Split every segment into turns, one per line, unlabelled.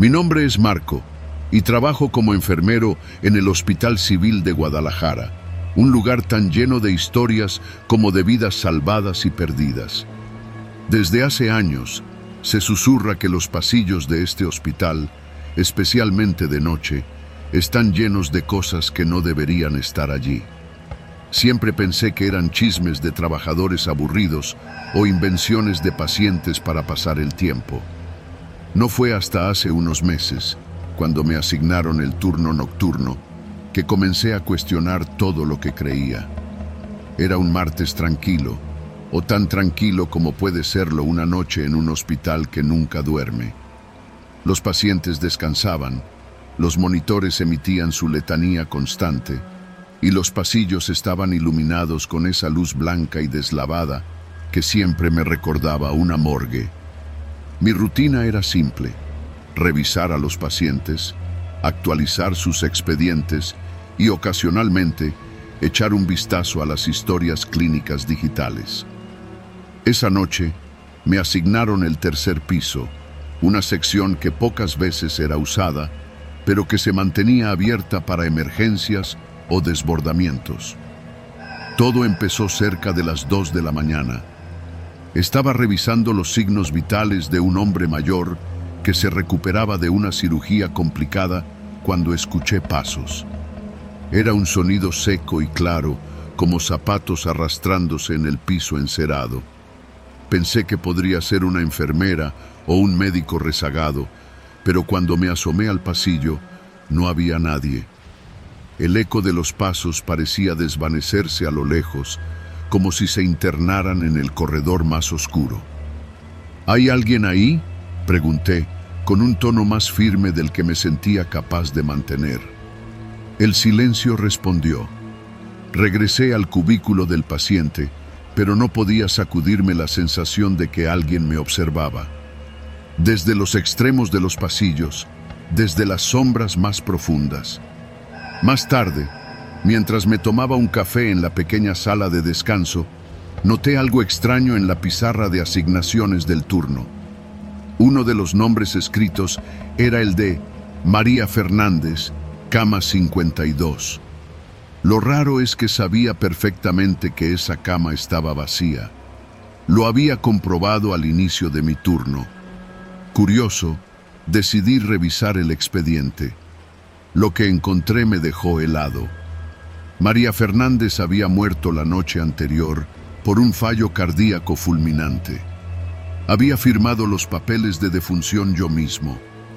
Mi nombre es Marco y trabajo como enfermero en el Hospital Civil de Guadalajara, un lugar tan lleno de historias como de vidas salvadas y perdidas. Desde hace años, se susurra que los pasillos de este hospital, especialmente de noche, están llenos de cosas que no deberían estar allí. Siempre pensé que eran chismes de trabajadores aburridos o invenciones de pacientes para pasar el tiempo. No fue hasta hace unos meses, cuando me asignaron el turno nocturno, que comencé a cuestionar todo lo que creía. Era un martes tranquilo, o tan tranquilo como puede serlo una noche en un hospital que nunca duerme. Los pacientes descansaban, los monitores emitían su letanía constante, y los pasillos estaban iluminados con esa luz blanca y deslavada que siempre me recordaba una morgue. Mi rutina era simple: revisar a los pacientes, actualizar sus expedientes y ocasionalmente echar un vistazo a las historias clínicas digitales. Esa noche me asignaron el tercer piso, una sección que pocas veces era usada, pero que se mantenía abierta para emergencias o desbordamientos. Todo empezó cerca de las 2 de la mañana. Estaba revisando los signos vitales de un hombre mayor que se recuperaba de una cirugía complicada cuando escuché pasos. Era un sonido seco y claro, como zapatos arrastrándose en el piso encerado. Pensé que podría ser una enfermera o un médico rezagado, pero cuando me asomé al pasillo, no había nadie. El eco de los pasos parecía desvanecerse a lo lejos, como si se internaran en el corredor más oscuro. ¿Hay alguien ahí?, pregunté, con un tono más firme del que me sentía capaz de mantener. El silencio respondió. Regresé al cubículo del paciente, pero no podía sacudirme la sensación de que alguien me observaba. Desde los extremos de los pasillos, desde las sombras más profundas. Más tarde, mientras me tomaba un café en la pequeña sala de descanso, noté algo extraño en la pizarra de asignaciones del turno. Uno de los nombres escritos era el de María Fernández, cama 52. Lo raro es que sabía perfectamente que esa cama estaba vacía. Lo había comprobado al inicio de mi turno. Curioso, decidí revisar el expediente. Lo que encontré me dejó helado. María Fernández había muerto la noche anterior por un fallo cardíaco fulminante. Había firmado los papeles de defunción yo mismo.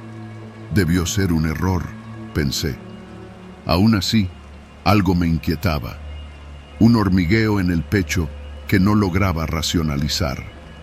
Debió ser un error, pensé. Aún así, algo me inquietaba. Un hormigueo en el pecho que no lograba racionalizar.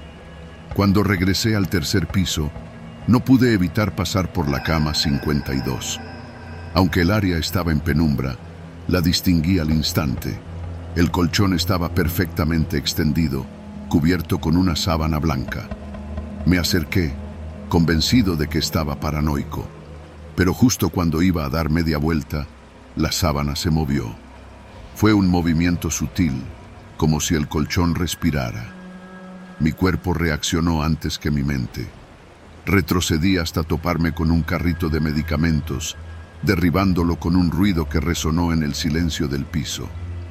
Cuando regresé al tercer piso, no pude evitar pasar por la cama 52. Aunque el área estaba en penumbra, la distinguí al instante. El colchón estaba perfectamente extendido, cubierto con una sábana blanca. Me acerqué, convencido de que estaba paranoico, pero justo cuando iba a dar media vuelta, la sábana se movió. Fue un movimiento sutil, como si el colchón respirara. Mi cuerpo reaccionó antes que mi mente. Retrocedí hasta toparme con un carrito de medicamentos, derribándolo con un ruido que resonó en el silencio del piso.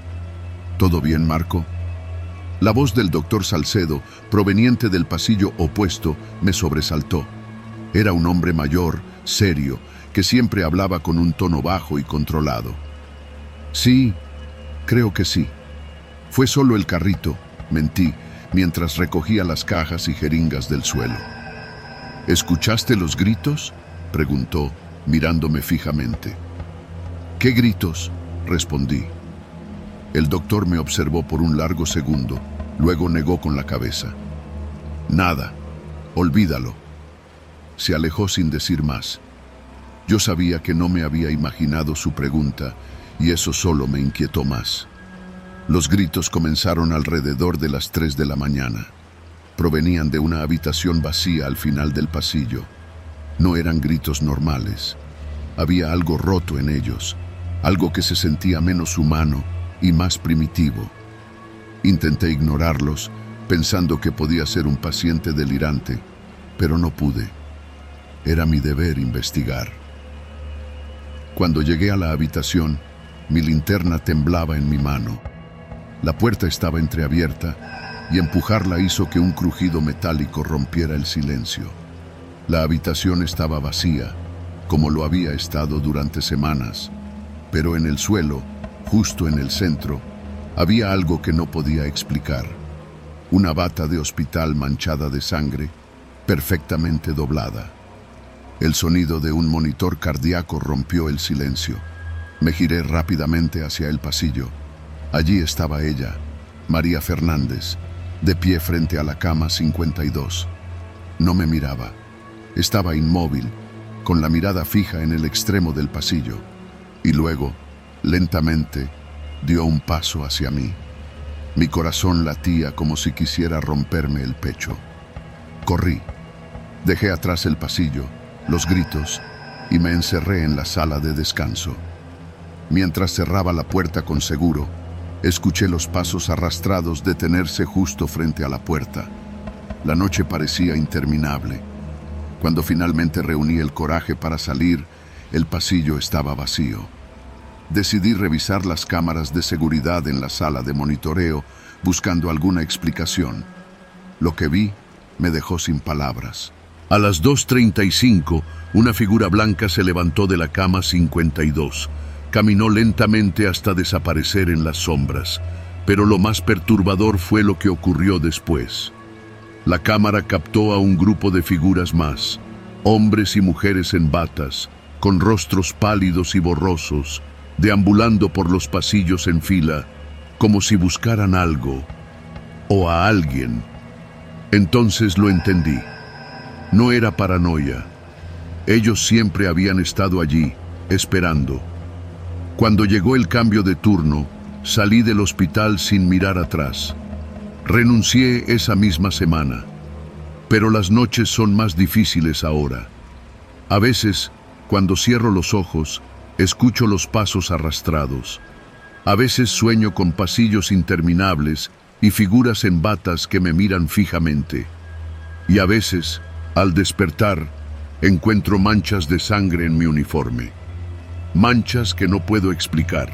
¿Todo bien, Marco? La voz del doctor Salcedo, proveniente del pasillo opuesto, me sobresaltó. Era un hombre mayor, serio, que siempre hablaba con un tono bajo y controlado. Sí, creo que sí. Fue solo el carrito, mentí, mientras recogía las cajas y jeringas del suelo. ¿Escuchaste los gritos?, preguntó, mirándome fijamente. ¿Qué gritos?, respondí. El doctor me observó por un largo segundo, luego negó con la cabeza. Nada, olvídalo. Se alejó sin decir más. Yo sabía que no me había imaginado su pregunta, y eso solo me inquietó más. Los gritos comenzaron alrededor de las 3 de la mañana. Provenían de una habitación vacía al final del pasillo. No eran gritos normales. Había algo roto en ellos, algo que se sentía menos humano y más primitivo. Intenté ignorarlos, pensando que podía ser un paciente delirante, pero no pude. Era mi deber investigar. Cuando llegué a la habitación, mi linterna temblaba en mi mano. La puerta estaba entreabierta y empujarla hizo que un crujido metálico rompiera el silencio. La habitación estaba vacía, como lo había estado durante semanas, pero en el suelo, justo en el centro, había algo que no podía explicar. Una bata de hospital manchada de sangre, perfectamente doblada. El sonido de un monitor cardíaco rompió el silencio. Me giré rápidamente hacia el pasillo. Allí estaba ella, María Fernández, de pie frente a la cama 52. No me miraba. Estaba inmóvil, con la mirada fija en el extremo del pasillo. Y luego, lentamente, dio un paso hacia mí. Mi corazón latía como si quisiera romperme el pecho. Corrí. Dejé atrás el pasillo, los gritos, y me encerré en la sala de descanso. Mientras cerraba la puerta con seguro, escuché los pasos arrastrados detenerse justo frente a la puerta. La noche parecía interminable. Cuando finalmente reuní el coraje para salir, el pasillo estaba vacío. Decidí revisar las cámaras de seguridad en la sala de monitoreo, buscando alguna explicación. Lo que vi me dejó sin palabras. A las 2:35, una figura blanca se levantó de la cama 52. Caminó lentamente hasta desaparecer en las sombras, pero lo más perturbador fue lo que ocurrió después. La cámara captó a un grupo de figuras más, hombres y mujeres en batas, con rostros pálidos y borrosos, deambulando por los pasillos en fila, como si buscaran algo, o a alguien. Entonces lo entendí. No era paranoia. Ellos siempre habían estado allí, esperando. Cuando llegó el cambio de turno, salí del hospital sin mirar atrás. Renuncié esa misma semana. Pero las noches son más difíciles ahora. A veces, cuando cierro los ojos, escucho los pasos arrastrados. A veces sueño con pasillos interminables y figuras en batas que me miran fijamente. Y a veces, al despertar, encuentro manchas de sangre en mi uniforme. Manchas que no puedo explicar.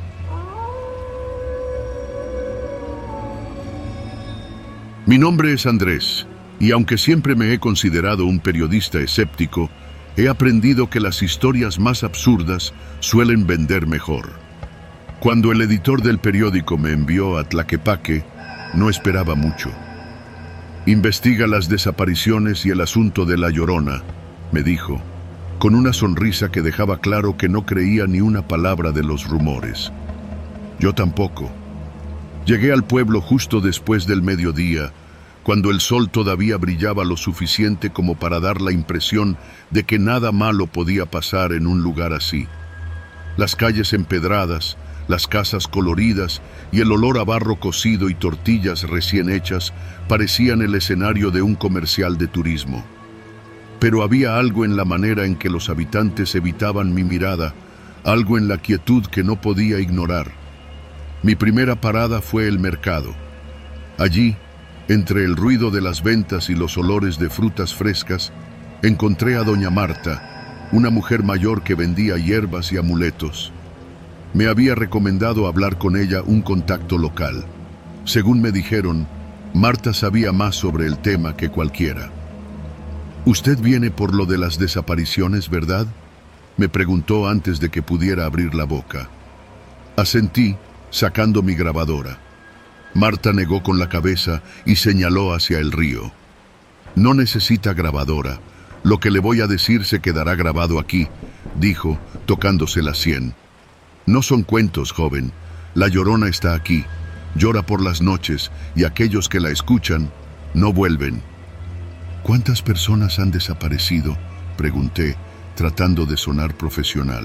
Mi nombre es Andrés, y aunque siempre me he considerado un periodista escéptico, he aprendido que las historias más absurdas suelen vender mejor. Cuando el editor del periódico me envió a Tlaquepaque, no esperaba mucho. Investiga las desapariciones y el asunto de La Llorona, me dijo, con una sonrisa que dejaba claro que no creía ni una palabra de los rumores. Yo tampoco. Llegué al pueblo justo después del mediodía, cuando el sol todavía brillaba lo suficiente como para dar la impresión de que nada malo podía pasar en un lugar así. Las calles empedradas, las casas coloridas y el olor a barro cocido y tortillas recién hechas parecían el escenario de un comercial de turismo. Pero había algo en la manera en que los habitantes evitaban mi mirada, algo en la quietud que no podía ignorar. Mi primera parada fue el mercado. Allí, entre el ruido de las ventas y los olores de frutas frescas, encontré a doña Marta, una mujer mayor que vendía hierbas y amuletos. Me había recomendado hablar con ella un contacto local. Según me dijeron, Marta sabía más sobre el tema que cualquiera. «¿Usted viene por lo de las desapariciones, verdad?», me preguntó antes de que pudiera abrir la boca. Asentí, sacando mi grabadora. Marta negó con la cabeza y señaló hacia el río. «No necesita grabadora. Lo que le voy a decir se quedará grabado aquí», dijo, tocándose la sien. «No son cuentos, joven. La Llorona está aquí. Llora por las noches y aquellos que la escuchan no vuelven». «¿Cuántas personas han desaparecido?», pregunté, tratando de sonar profesional.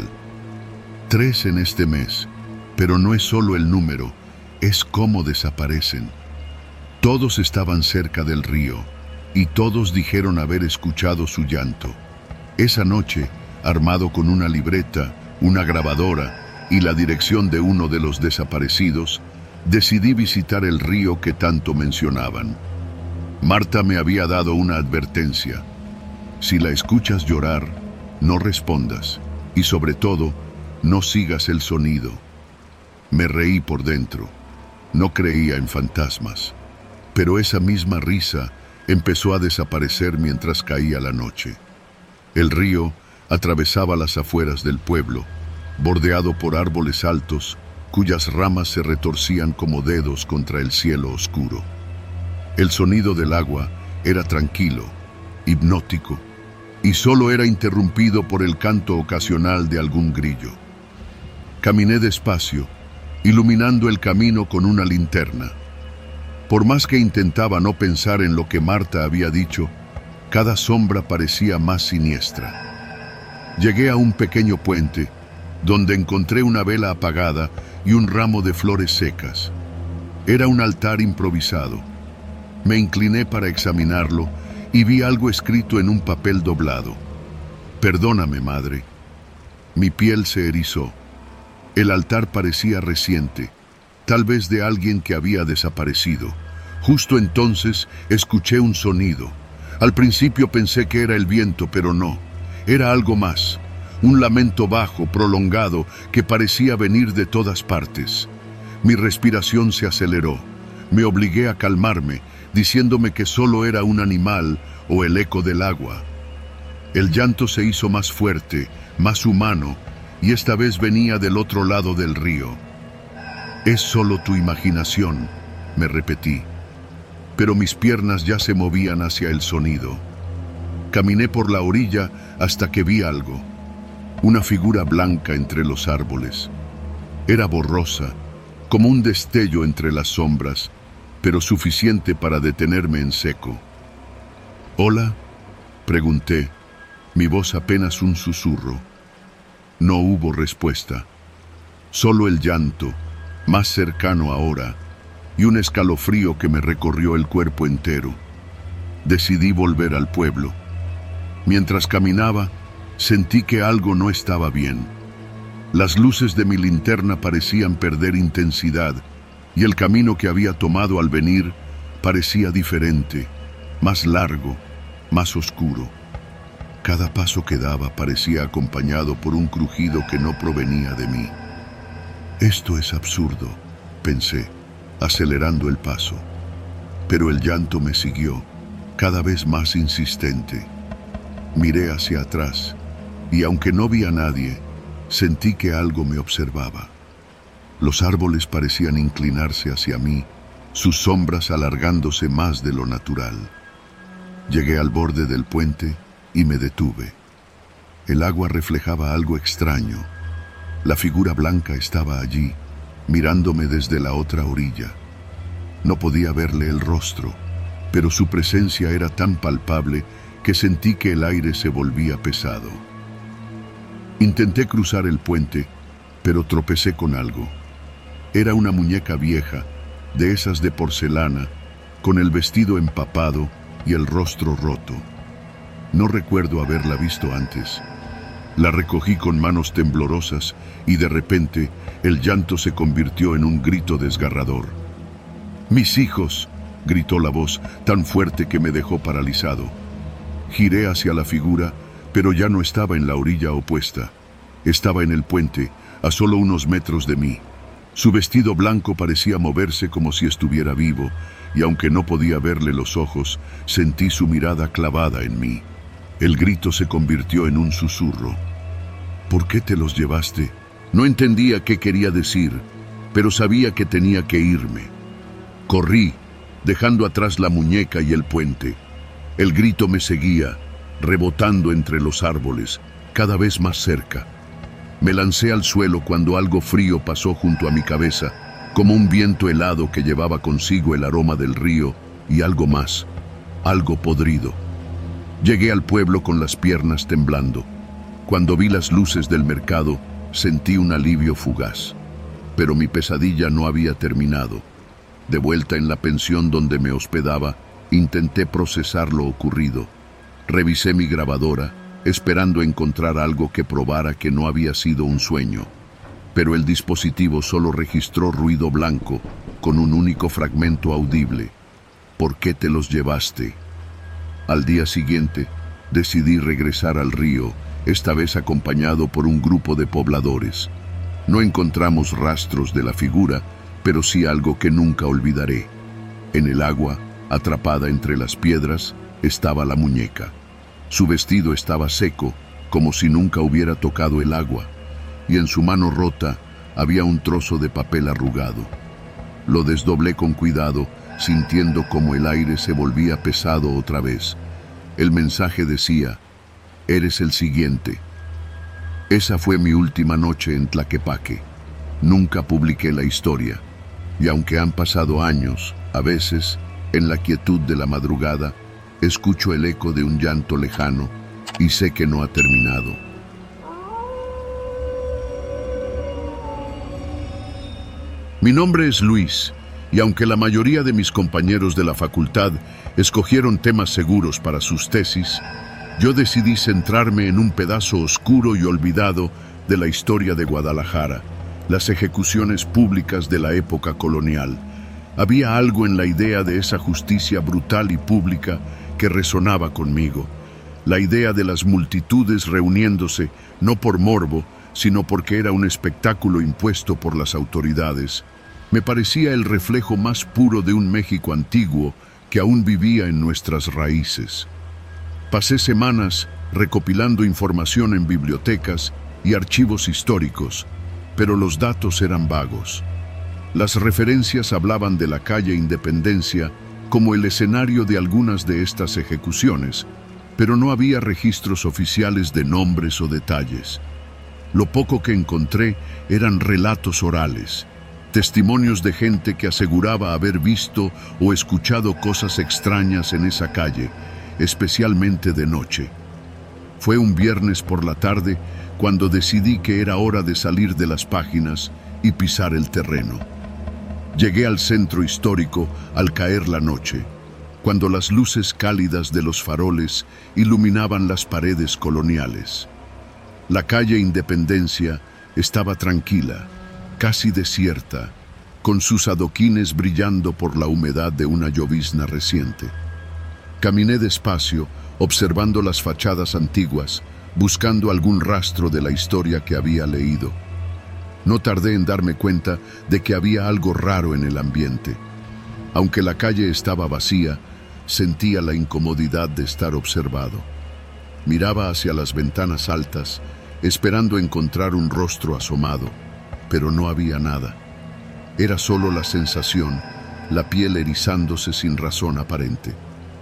«3 en este mes, pero no es solo el número, es cómo desaparecen. Todos estaban cerca del río y todos dijeron haber escuchado su llanto. Esa noche, armado con una libreta, una grabadora y la dirección de uno de los desaparecidos, decidí visitar el río que tanto mencionaban. Marta me había dado una advertencia. Si la escuchas llorar, no respondas y sobre todo, no sigas el sonido. Me reí por dentro. No creía en fantasmas, pero esa misma risa empezó a desaparecer mientras caía la noche. El río atravesaba las afueras del pueblo, bordeado por árboles altos, cuyas ramas se retorcían como dedos contra el cielo oscuro. El sonido del agua era tranquilo, hipnótico, y solo era interrumpido por el canto ocasional de algún grillo. Caminé despacio, iluminando el camino con una linterna. Por más que intentaba no pensar en lo que Marta había dicho, cada sombra parecía más siniestra. Llegué a un pequeño puente, donde encontré una vela apagada y un ramo de flores secas. Era un altar improvisado. Me incliné para examinarlo y vi algo escrito en un papel doblado. «Perdóname, madre». Mi piel se erizó. El altar parecía reciente, tal vez de alguien que había desaparecido. Justo entonces escuché un sonido. Al principio pensé que era el viento, pero no. Era algo más. Un lamento bajo, prolongado, que parecía venir de todas partes. Mi respiración se aceleró. Me obligué a calmarme, diciéndome que solo era un animal o el eco del agua. El llanto se hizo más fuerte, más humano, y esta vez venía del otro lado del río. «Es solo tu imaginación», me repetí, pero mis piernas ya se movían hacia el sonido. Caminé por la orilla hasta que vi algo, una figura blanca entre los árboles. Era borrosa, como un destello entre las sombras, pero suficiente para detenerme en seco. «¿Hola?», pregunté, mi voz apenas un susurro. No hubo respuesta, solo el llanto, más cercano ahora, y un escalofrío que me recorrió el cuerpo entero. Decidí volver al pueblo. Mientras caminaba, sentí que algo no estaba bien. Las luces de mi linterna parecían perder intensidad, y el camino que había tomado al venir parecía diferente, más largo, más oscuro. Cada paso que daba parecía acompañado por un crujido que no provenía de mí. «Esto es absurdo», pensé, acelerando el paso. Pero el llanto me siguió, cada vez más insistente. Miré hacia atrás, y aunque no vi a nadie, sentí que algo me observaba. Los árboles parecían inclinarse hacia mí, sus sombras alargándose más de lo natural. Llegué al borde del puente y me detuve. El agua reflejaba algo extraño. La figura blanca estaba allí, mirándome desde la otra orilla. No podía verle el rostro, pero su presencia era tan palpable que sentí que el aire se volvía pesado. Intenté cruzar el puente, pero tropecé con algo. Era una muñeca vieja, de esas de porcelana, con el vestido empapado y el rostro roto. No recuerdo haberla visto antes. La recogí con manos temblorosas y de repente el llanto se convirtió en un grito desgarrador. «¡Mis hijos!», gritó la voz, tan fuerte que me dejó paralizado. Giré hacia la figura, pero ya no estaba en la orilla opuesta. Estaba en el puente, a solo unos metros de mí. Su vestido blanco parecía moverse como si estuviera vivo, y aunque no podía verle los ojos, sentí su mirada clavada en mí. El grito se convirtió en un susurro. «¿Por qué te los llevaste?». No entendía qué quería decir, pero sabía que tenía que irme. Corrí, dejando atrás la muñeca y el puente. El grito me seguía, rebotando entre los árboles, cada vez más cerca. Me lancé al suelo cuando algo frío pasó junto a mi cabeza, como un viento helado que llevaba consigo el aroma del río y algo más, algo podrido. Llegué al pueblo con las piernas temblando. Cuando vi las luces del mercado, sentí un alivio fugaz. Pero mi pesadilla no había terminado. De vuelta en la pensión donde me hospedaba, intenté procesar lo ocurrido. Revisé mi grabadora, esperando encontrar algo que probara que no había sido un sueño. Pero el dispositivo solo registró ruido blanco, con un único fragmento audible. «¿Por qué te los llevaste?». Al día siguiente, Decidí regresar al río, esta vez acompañado por un grupo de pobladores. No encontramos rastros de la figura, pero sí algo que nunca olvidaré. En el agua, atrapada entre las piedras, estaba la muñeca. Su vestido estaba seco, como si nunca hubiera tocado el agua, y en su mano rota había un trozo de papel arrugado. Lo desdoblé con cuidado, sintiendo como el aire se volvía pesado otra vez. El mensaje decía: «Eres el siguiente». Esa fue mi última noche en Tlaquepaque. Nunca publiqué la historia, y aunque han pasado años, a veces, en la quietud de la madrugada, escucho el eco de un llanto lejano y sé que no ha terminado. Mi nombre es Luis, y aunque la mayoría de mis compañeros de la facultad escogieron temas seguros para sus tesis, yo decidí centrarme en un pedazo oscuro y olvidado de la historia de Guadalajara, las ejecuciones públicas de la época colonial. Había algo en la idea de esa justicia brutal y pública que resonaba conmigo. La idea de las multitudes reuniéndose, no por morbo, sino porque era un espectáculo impuesto por las autoridades. Me parecía el reflejo más puro de un México antiguo que aún vivía en nuestras raíces. Pasé semanas recopilando información en bibliotecas y archivos históricos, pero los datos eran vagos. Las referencias hablaban de la calle Independencia como el escenario de algunas de estas ejecuciones, pero no había registros oficiales de nombres o detalles. Lo poco que encontré eran relatos orales, testimonios de gente que aseguraba haber visto o escuchado cosas extrañas en esa calle, especialmente de noche. Fue un viernes por la tarde cuando decidí que era hora de salir de las páginas y pisar el terreno. Llegué al centro histórico al caer la noche, cuando las luces cálidas de los faroles iluminaban las paredes coloniales. La calle Independencia estaba tranquila, casi desierta, con sus adoquines brillando por la humedad de una llovizna reciente. Caminé despacio, observando las fachadas antiguas, buscando algún rastro de la historia que había leído. No tardé en darme cuenta de que había algo raro en el ambiente. Aunque la calle estaba vacía, sentía la incomodidad de estar observado. Miraba hacia las ventanas altas, esperando encontrar un rostro asomado, pero no había nada. Era solo la sensación, la piel erizándose sin razón aparente.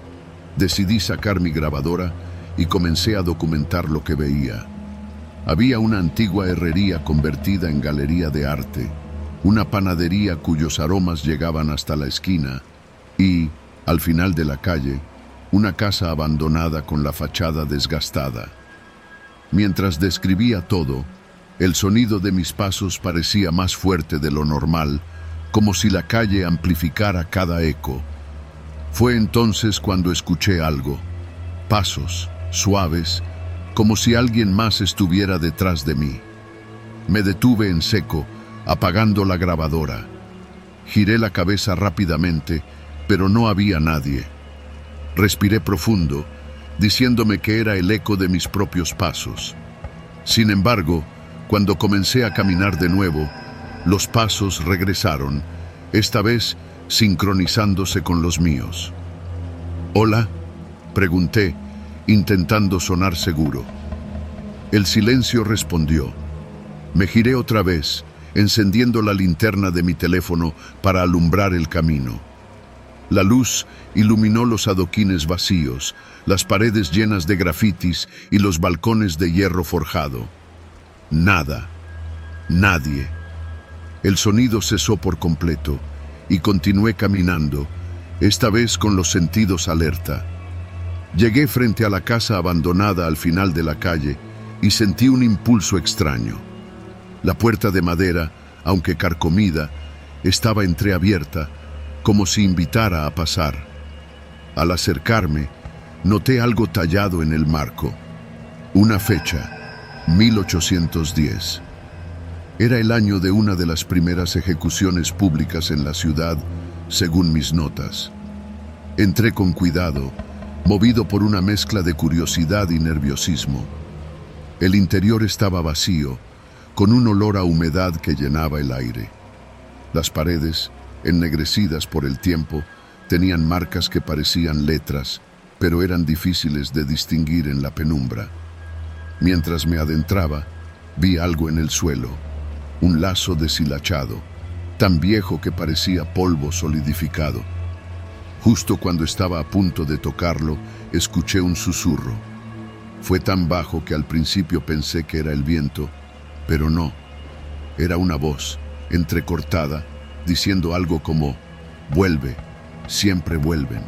Decidí sacar mi grabadora y comencé a documentar lo que veía. Había una antigua herrería convertida en galería de arte, una panadería cuyos aromas llegaban hasta la esquina y, al final de la calle, una casa abandonada con la fachada desgastada. Mientras describía todo, el sonido de mis pasos parecía más fuerte de lo normal, como si la calle amplificara cada eco. Fue entonces cuando escuché algo, pasos suaves, como si alguien más estuviera detrás de mí. Me detuve en seco, apagando la grabadora. Giré la cabeza rápidamente, pero no había nadie. Respiré profundo, diciéndome que era el eco de mis propios pasos. Sin embargo, cuando comencé a caminar de nuevo, los pasos regresaron, esta vez sincronizándose con los míos. «¿Hola?», pregunté, intentando sonar seguro. El silencio respondió. Me giré otra vez, encendiendo la linterna de mi teléfono para alumbrar el camino. La luz iluminó los adoquines vacíos, las paredes llenas de grafitis y los balcones de hierro forjado. Nada, nadie. El sonido cesó por completo y continué caminando, esta vez con los sentidos alerta. Llegué frente a la casa abandonada al final de la calle y sentí un impulso extraño. La puerta de madera, aunque carcomida, estaba entreabierta, como si invitara a pasar. Al acercarme, noté algo tallado en el marco. Una fecha, 1810. Era el año de una de las primeras ejecuciones públicas en la ciudad, según mis notas. Entré con cuidado, movido por una mezcla de curiosidad y nerviosismo. El interior estaba vacío, con un olor a humedad que llenaba el aire. Las paredes, ennegrecidas por el tiempo, tenían marcas que parecían letras, pero eran difíciles de distinguir en la penumbra. Mientras me adentraba, vi algo en el suelo, un lazo deshilachado, tan viejo que parecía polvo solidificado. Justo cuando estaba a punto de tocarlo, escuché un susurro. Fue tan bajo que al principio pensé que era el viento, pero no. Era una voz, entrecortada, diciendo algo como: «Vuelve, siempre vuelven».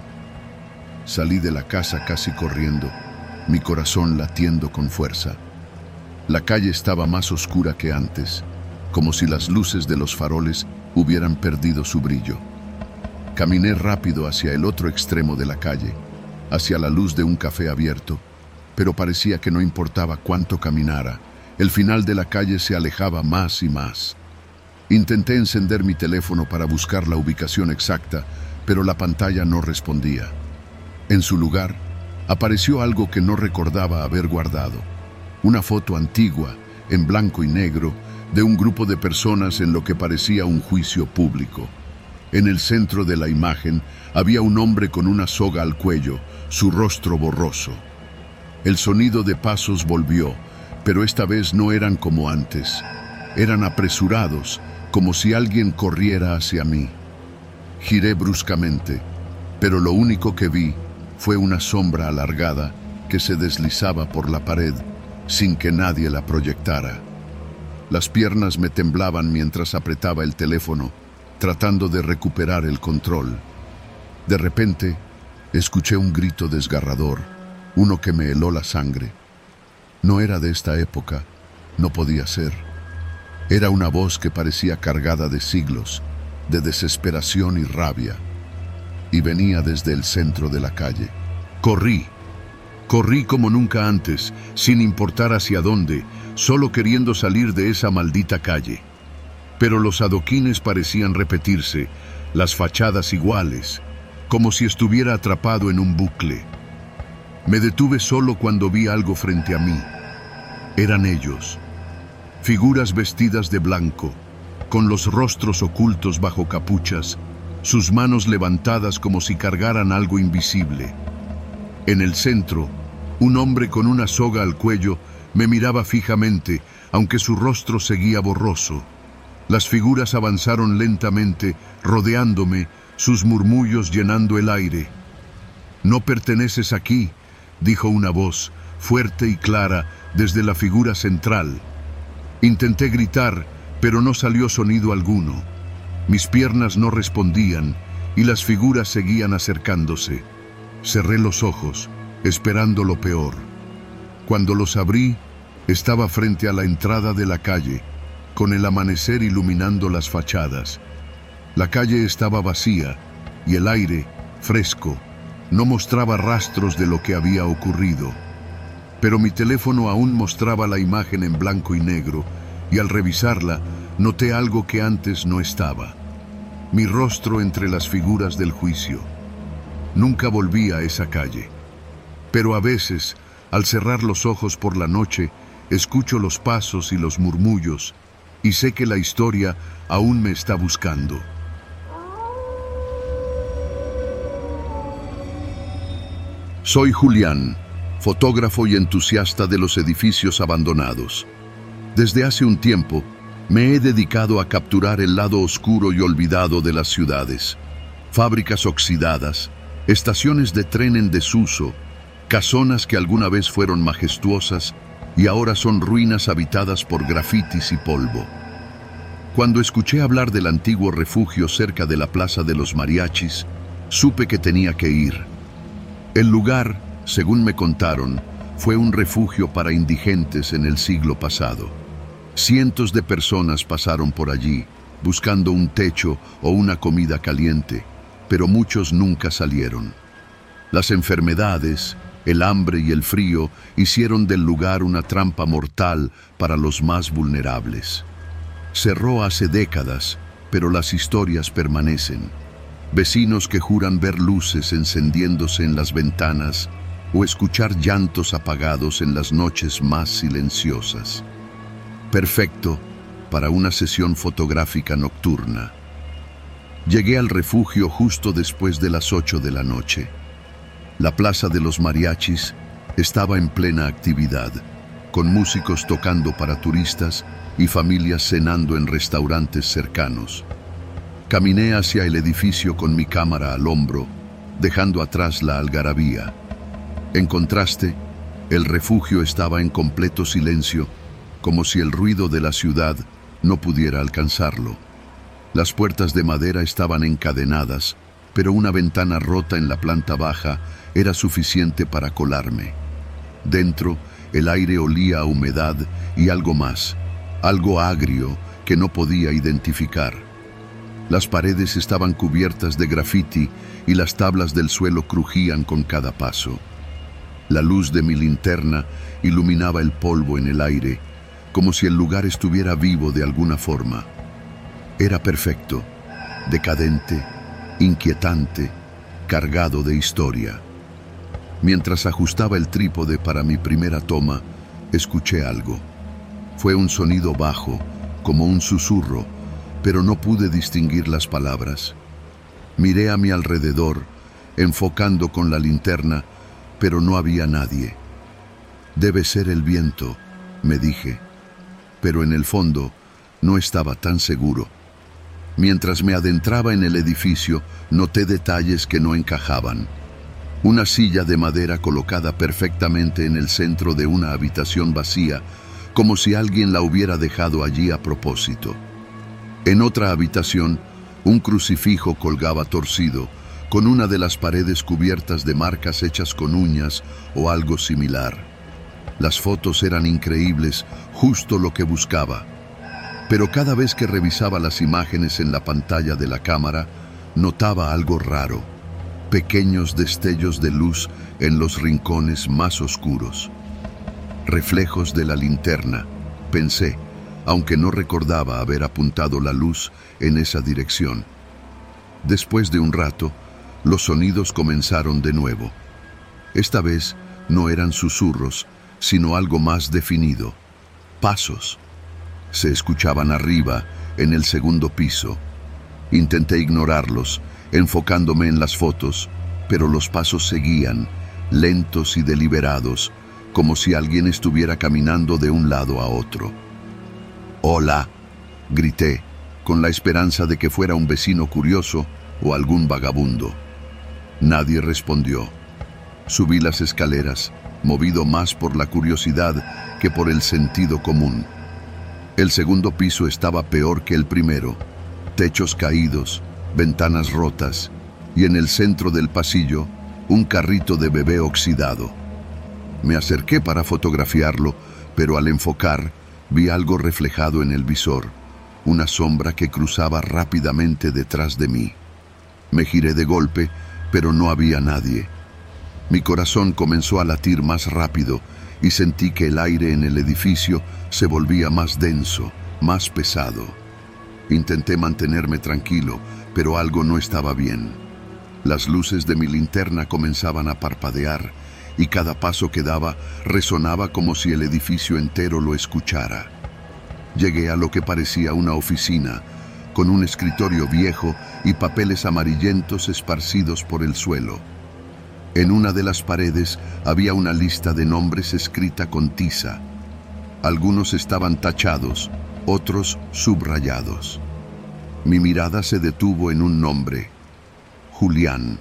Salí de la casa casi corriendo, mi corazón latiendo con fuerza. La calle estaba más oscura que antes, como si las luces de los faroles hubieran perdido su brillo. Caminé rápido hacia el otro extremo de la calle, hacia la luz de un café abierto, pero parecía que no importaba cuánto caminara, el final de la calle se alejaba más y más. Intenté encender mi teléfono para buscar la ubicación exacta, pero la pantalla no respondía. En su lugar, apareció algo que no recordaba haber guardado. Una foto antigua, en blanco y negro, de un grupo de personas en lo que parecía un juicio público. En el centro de la imagen había un hombre con una soga al cuello, su rostro borroso. El sonido de pasos volvió, pero esta vez no eran como antes. Eran apresurados, como si alguien corriera hacia mí. Giré bruscamente, pero lo único que vi fue una sombra alargada que se deslizaba por la pared sin que nadie la proyectara. Las piernas me temblaban mientras apretaba el teléfono, tratando de recuperar el control. De repente, escuché un grito desgarrador, uno que me heló la sangre. No era de esta época, no podía ser. Era una voz que parecía cargada de siglos, de desesperación y rabia, y venía desde el centro de la calle. Corrí como nunca antes, sin importar hacia dónde, solo queriendo salir de esa maldita calle. Pero los adoquines parecían repetirse, las fachadas iguales, como si estuviera atrapado en un bucle. Me detuve solo cuando vi algo frente a mí. Eran ellos, figuras vestidas de blanco, con los rostros ocultos bajo capuchas, sus manos levantadas como si cargaran algo invisible. En el centro, un hombre con una soga al cuello me miraba fijamente, aunque su rostro seguía borroso. Las figuras avanzaron lentamente, rodeándome, sus murmullos llenando el aire. «No perteneces aquí», dijo una voz, fuerte y clara, desde la figura central. Intenté gritar, pero no salió sonido alguno. Mis piernas no respondían y las figuras seguían acercándose. Cerré los ojos, esperando lo peor. Cuando los abrí, estaba frente a la entrada de la calle, con el amanecer iluminando las fachadas. La calle estaba vacía y el aire, fresco, no mostraba rastros de lo que había ocurrido. Pero mi teléfono aún mostraba la imagen en blanco y negro, y al revisarla, noté algo que antes no estaba. Mi rostro entre las figuras del juicio. Nunca volví a esa calle. Pero a veces, al cerrar los ojos por la noche, escucho los pasos y los murmullos, y sé que la historia aún me está buscando. Soy Julián, fotógrafo y entusiasta de los edificios abandonados. Desde hace un tiempo, me he dedicado a capturar el lado oscuro y olvidado de las ciudades. Fábricas oxidadas, estaciones de tren en desuso, casonas que alguna vez fueron majestuosas y ahora son ruinas habitadas por grafitis y polvo. Cuando escuché hablar del antiguo refugio cerca de la Plaza de los Mariachis, supe que tenía que ir. El lugar, según me contaron, fue un refugio para indigentes en el siglo pasado. Cientos de personas pasaron por allí, buscando un techo o una comida caliente, pero muchos nunca salieron. Las enfermedades, el hambre y el frío hicieron del lugar una trampa mortal para los más vulnerables. Cerró hace décadas, pero las historias permanecen. Vecinos que juran ver luces encendiéndose en las ventanas o escuchar llantos apagados en las noches más silenciosas. Perfecto para una sesión fotográfica nocturna. Llegué al refugio justo después de las 8 de la noche. La plaza de los mariachis estaba en plena actividad, con músicos tocando para turistas y familias cenando en restaurantes cercanos. Caminé hacia el edificio con mi cámara al hombro, dejando atrás la algarabía. En contraste, el refugio estaba en completo silencio, como si el ruido de la ciudad no pudiera alcanzarlo. Las puertas de madera estaban encadenadas, pero una ventana rota en la planta baja era suficiente para colarme. Dentro, el aire olía a humedad y algo más, algo agrio que no podía identificar. Las paredes estaban cubiertas de grafiti y las tablas del suelo crujían con cada paso. La luz de mi linterna iluminaba el polvo en el aire, como si el lugar estuviera vivo de alguna forma. Era perfecto, decadente, inquietante, cargado de historia. Mientras ajustaba el trípode para mi primera toma, escuché algo. Fue un sonido bajo, como un susurro, pero no pude distinguir las palabras. Miré a mi alrededor, enfocando con la linterna, pero no había nadie. Debe ser el viento, me dije, pero en el fondo no estaba tan seguro. Mientras me adentraba en el edificio, noté detalles que no encajaban. Una silla de madera colocada perfectamente en el centro de una habitación vacía, como si alguien la hubiera dejado allí a propósito. En otra habitación, un crucifijo colgaba torcido, con una de las paredes cubiertas de marcas hechas con uñas o algo similar. Las fotos eran increíbles, justo lo que buscaba. Pero cada vez que revisaba las imágenes en la pantalla de la cámara, notaba algo raro. Pequeños destellos de luz en los rincones más oscuros. Reflejos de la linterna, pensé, aunque no recordaba haber apuntado la luz en esa dirección. Después de un rato, los sonidos comenzaron de nuevo. Esta vez no eran susurros, sino algo más definido. Pasos. Se escuchaban arriba, en el segundo piso. Intenté ignorarlos, enfocándome en las fotos, pero los pasos seguían, lentos y deliberados, como si alguien estuviera caminando de un lado a otro. «Hola», grité, con la esperanza de que fuera un vecino curioso o algún vagabundo. Nadie respondió. Subí las escaleras, movido más por la curiosidad que por el sentido común. El segundo piso estaba peor que el primero. Techos caídos, ventanas rotas, y en el centro del pasillo, un carrito de bebé oxidado. Me acerqué para fotografiarlo, pero al enfocar, vi algo reflejado en el visor, una sombra que cruzaba rápidamente detrás de mí. Me giré de golpe, pero no había nadie. Mi corazón comenzó a latir más rápido y sentí que el aire en el edificio se volvía más denso, más pesado. Intenté mantenerme tranquilo, pero algo no estaba bien. Las luces de mi linterna comenzaban a parpadear y cada paso que daba resonaba como si el edificio entero lo escuchara. Llegué a lo que parecía una oficina, con un escritorio viejo y papeles amarillentos esparcidos por el suelo. En una de las paredes había una lista de nombres escrita con tiza. Algunos estaban tachados, otros subrayados. Mi mirada se detuvo en un nombre: Julián.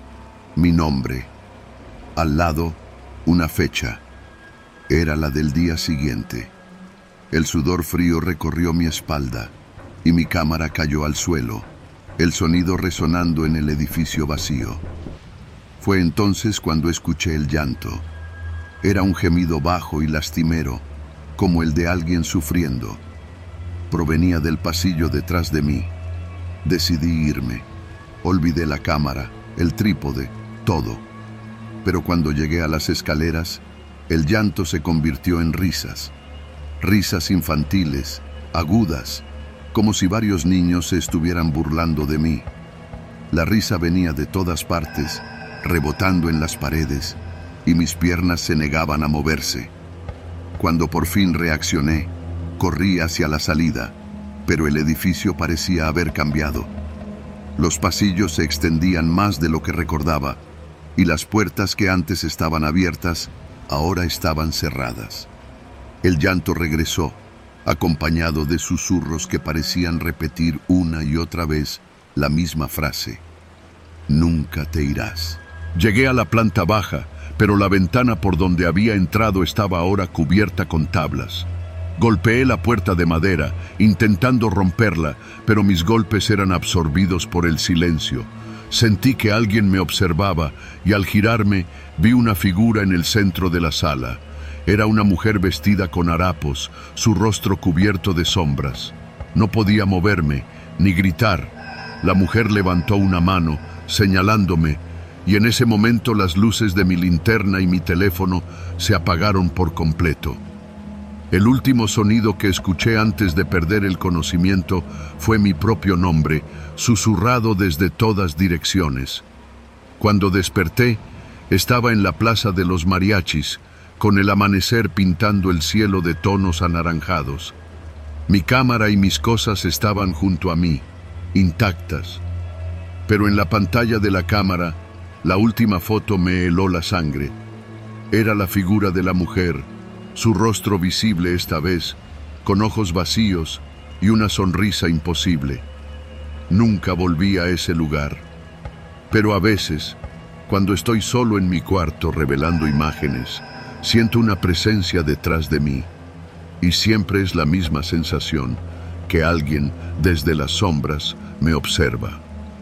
Mi nombre. Al lado, una fecha. Era la del día siguiente. El sudor frío recorrió mi espalda y mi cámara cayó al suelo, el sonido resonando en el edificio vacío. Fue entonces cuando escuché el llanto. Era un gemido bajo y lastimero, como el de alguien sufriendo. Provenía del pasillo detrás de mí. Decidí irme. Olvidé la cámara, el trípode, todo. Pero cuando llegué a las escaleras, el llanto se convirtió en risas. Risas infantiles, agudas, como si varios niños se estuvieran burlando de mí. La risa venía de todas partes, rebotando en las paredes, y mis piernas se negaban a moverse. Cuando por fin reaccioné, corrí hacia la salida, pero el edificio parecía haber cambiado. Los pasillos se extendían más de lo que recordaba, y las puertas que antes estaban abiertas, ahora estaban cerradas. El llanto regresó, acompañado de susurros que parecían repetir una y otra vez la misma frase: nunca te irás. Llegué a la planta baja, pero la ventana por donde había entrado estaba ahora cubierta con tablas. Golpeé la puerta de madera, intentando romperla, pero mis golpes eran absorbidos por el silencio. Sentí que alguien me observaba y al girarme vi una figura en el centro de la sala. Era una mujer vestida con harapos, su rostro cubierto de sombras. No podía moverme, ni gritar. La mujer levantó una mano, señalándome, y en ese momento las luces de mi linterna y mi teléfono se apagaron por completo. El último sonido que escuché antes de perder el conocimiento fue mi propio nombre, susurrado desde todas direcciones. Cuando desperté, estaba en la Plaza de los Mariachis, con el amanecer pintando el cielo de tonos anaranjados. Mi cámara y mis cosas estaban junto a mí, intactas. Pero en la pantalla de la cámara, la última foto me heló la sangre. Era la figura de la mujer, su rostro visible esta vez, con ojos vacíos y una sonrisa imposible. Nunca volví a ese lugar. Pero a veces, cuando estoy solo en mi cuarto revelando imágenes, siento una presencia detrás de mí. Y siempre es la misma sensación, que alguien desde las sombras me observa.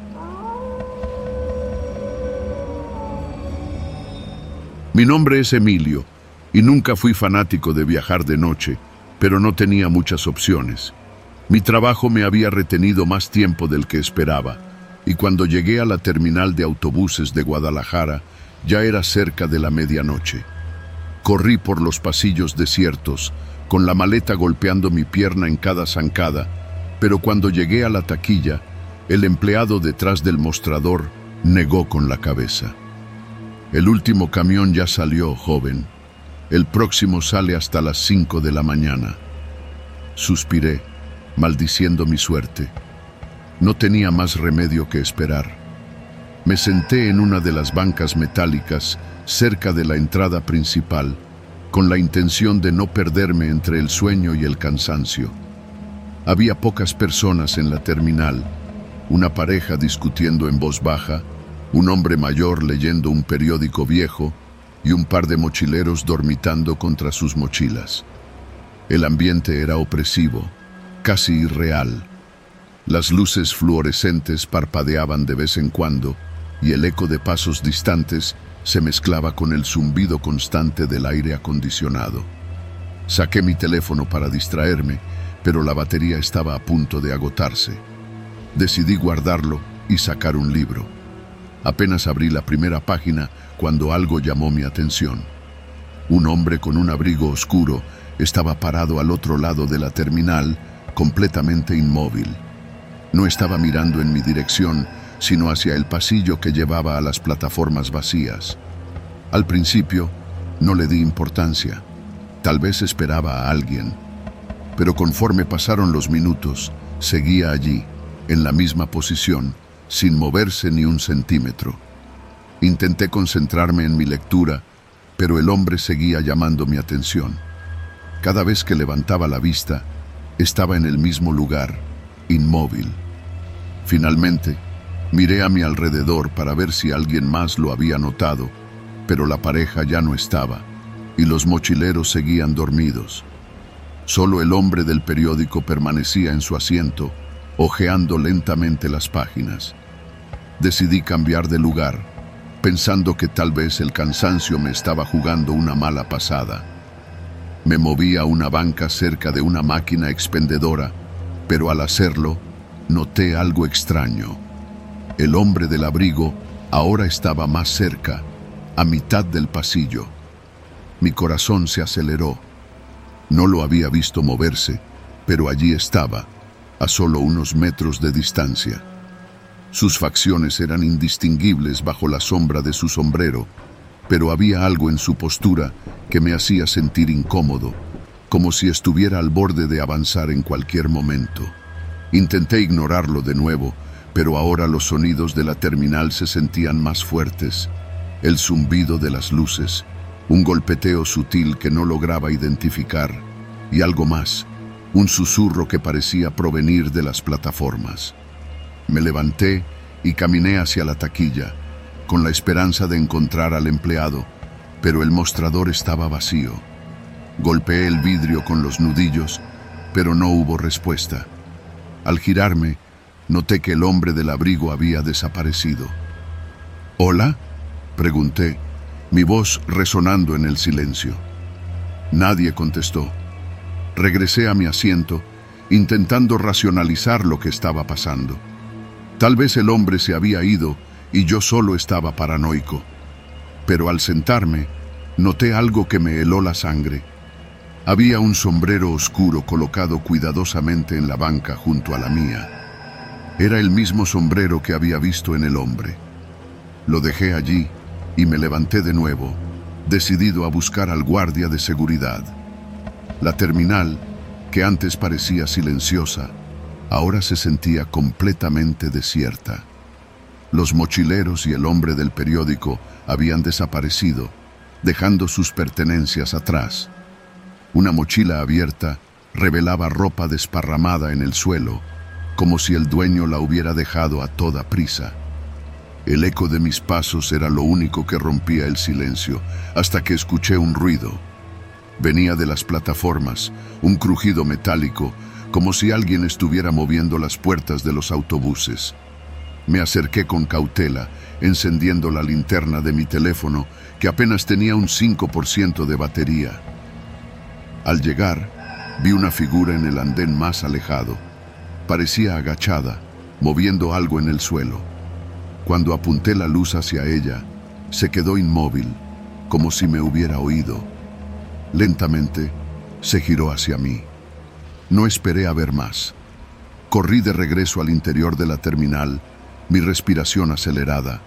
Mi nombre es Emilio, y nunca fui fanático de viajar de noche, pero no tenía muchas opciones. Mi trabajo me había retenido más tiempo del que esperaba, y cuando llegué a la terminal de autobuses de Guadalajara, ya era cerca de la medianoche. Corrí por los pasillos desiertos, con la maleta golpeando mi pierna en cada zancada, pero cuando llegué a la taquilla, el empleado detrás del mostrador negó con la cabeza. El último camión ya salió, joven. El próximo sale hasta las 5 de la mañana. Suspiré, maldiciendo mi suerte. No tenía más remedio que esperar. Me senté en una de las bancas metálicas cerca de la entrada principal, con la intención de no perderme entre el sueño y el cansancio. Había pocas personas en la terminal, una pareja discutiendo en voz baja, un hombre mayor leyendo un periódico viejo y un par de mochileros dormitando contra sus mochilas. El ambiente era opresivo, casi irreal. Las luces fluorescentes parpadeaban de vez en cuando y el eco de pasos distantes se mezclaba con el zumbido constante del aire acondicionado. Saqué mi teléfono para distraerme, pero la batería estaba a punto de agotarse. Decidí guardarlo y sacar un libro. Apenas abrí la primera página cuando algo llamó mi atención. Un hombre con un abrigo oscuro estaba parado al otro lado de la terminal, completamente inmóvil. No estaba mirando en mi dirección, sino hacia el pasillo que llevaba a las plataformas vacías. Al principio, no le di importancia. Tal vez esperaba a alguien. Pero conforme pasaron los minutos, seguía allí, en la misma posición, sin moverse ni un centímetro. Intenté concentrarme en mi lectura, pero el hombre seguía llamando mi atención. Cada vez que levantaba la vista, estaba en el mismo lugar, inmóvil. Finalmente, miré a mi alrededor para ver si alguien más lo había notado, pero la pareja ya no estaba, y los mochileros seguían dormidos. Solo el hombre del periódico permanecía en su asiento, hojeando lentamente las páginas. Decidí cambiar de lugar, pensando que tal vez el cansancio me estaba jugando una mala pasada. Me moví a una banca cerca de una máquina expendedora, pero al hacerlo, noté algo extraño. El hombre del abrigo ahora estaba más cerca, a mitad del pasillo. Mi corazón se aceleró. No lo había visto moverse, pero allí estaba, a solo unos metros de distancia. Sus facciones eran indistinguibles bajo la sombra de su sombrero, pero había algo en su postura que me hacía sentir incómodo, como si estuviera al borde de avanzar en cualquier momento. Intenté ignorarlo de nuevo, pero ahora los sonidos de la terminal se sentían más fuertes. El zumbido de las luces, un golpeteo sutil que no lograba identificar, y algo más, un susurro que parecía provenir de las plataformas. Me levanté y caminé hacia la taquilla, con la esperanza de encontrar al empleado, pero el mostrador estaba vacío. Golpeé el vidrio con los nudillos, pero no hubo respuesta. Al girarme, noté que el hombre del abrigo había desaparecido. ¿Hola?, pregunté, mi voz resonando en el silencio. Nadie contestó. Regresé a mi asiento, intentando racionalizar lo que estaba pasando. Tal vez el hombre se había ido y yo solo estaba paranoico. Pero al sentarme, noté algo que me heló la sangre. Había un sombrero oscuro colocado cuidadosamente en la banca junto a la mía. Era el mismo sombrero que había visto en el hombre. Lo dejé allí y me levanté de nuevo, decidido a buscar al guardia de seguridad. La terminal, que antes parecía silenciosa, ahora se sentía completamente desierta. Los mochileros y el hombre del periódico habían desaparecido, dejando sus pertenencias atrás. Una mochila abierta revelaba ropa desparramada en el suelo, como si el dueño la hubiera dejado a toda prisa. El eco de mis pasos era lo único que rompía el silencio, hasta que escuché un ruido. Venía de las plataformas, un crujido metálico, como si alguien estuviera moviendo las puertas de los autobuses. Me acerqué con cautela, encendiendo la linterna de mi teléfono, que apenas tenía un 5% de batería. Al llegar, vi una figura en el andén más alejado. Parecía agachada, moviendo algo en el suelo. Cuando apunté la luz hacia ella, se quedó inmóvil, como si me hubiera oído. Lentamente, se giró hacia mí. No esperé a ver más. Corrí de regreso al interior de la terminal, mi respiración acelerada.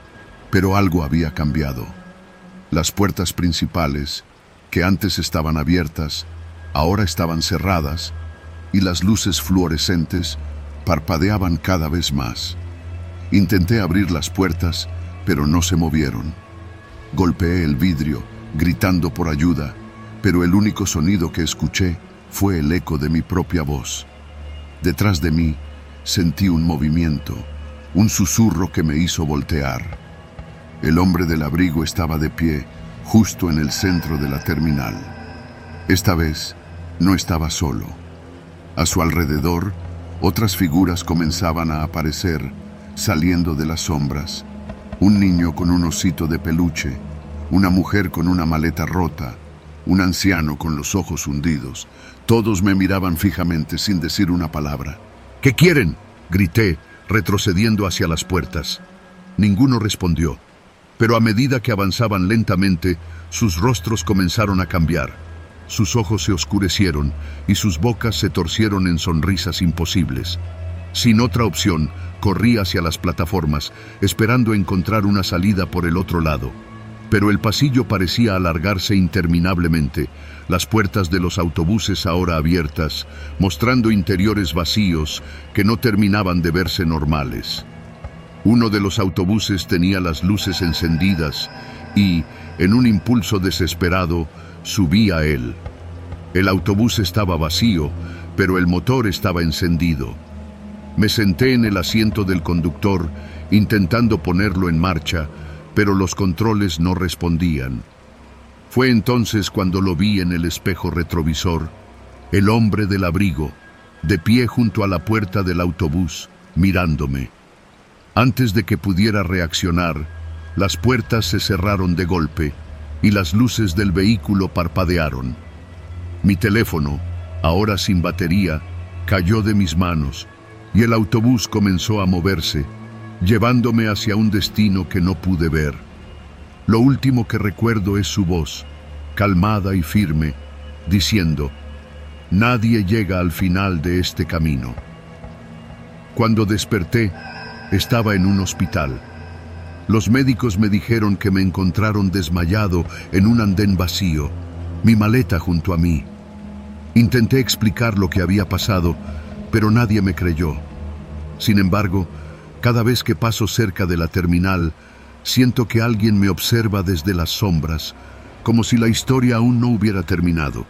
Pero algo había cambiado. Las puertas principales, que antes estaban abiertas, ahora estaban cerradas, y las luces fluorescentes parpadeaban cada vez más. Intenté abrir las puertas, pero no se movieron. Golpeé el vidrio, gritando por ayuda, pero el único sonido que escuché fue el eco de mi propia voz. Detrás de mí sentí un movimiento, un susurro que me hizo voltear. El hombre del abrigo estaba de pie, justo en el centro de la terminal. Esta vez no estaba solo. A su alrededor, otras figuras comenzaban a aparecer, saliendo de las sombras. Un niño con un osito de peluche, una mujer con una maleta rota, un anciano con los ojos hundidos. Todos me miraban fijamente sin decir una palabra. ¿Qué quieren?, grité, retrocediendo hacia las puertas. Ninguno respondió, pero a medida que avanzaban lentamente, sus rostros comenzaron a cambiar. Sus ojos se oscurecieron y sus bocas se torcieron en sonrisas imposibles. Sin otra opción, corrí hacia las plataformas, esperando encontrar una salida por el otro lado. Pero el pasillo parecía alargarse interminablemente, las puertas de los autobuses ahora abiertas, mostrando interiores vacíos que no terminaban de verse normales. Uno de los autobuses tenía las luces encendidas y, en un impulso desesperado, subí a él. El autobús estaba vacío, pero el motor estaba encendido. Me senté en el asiento del conductor, intentando ponerlo en marcha, pero los controles no respondían. Fue entonces cuando lo vi en el espejo retrovisor, el hombre del abrigo, de pie junto a la puerta del autobús, mirándome. Antes de que pudiera reaccionar, las puertas se cerraron de golpe y las luces del vehículo parpadearon. Mi teléfono, ahora sin batería, cayó de mis manos y el autobús comenzó a moverse, llevándome hacia un destino que no pude ver. Lo último que recuerdo es su voz, calmada y firme, diciendo: «Nadie llega al final de este camino». Cuando desperté, Estaba en un hospital. Los médicos me dijeron que me encontraron desmayado en un andén vacío, mi maleta junto a mí. Intenté explicar lo que había pasado, pero nadie me creyó. Sin embargo, cada vez que paso cerca de la terminal, siento que alguien me observa desde las sombras, como si la historia aún no hubiera terminado.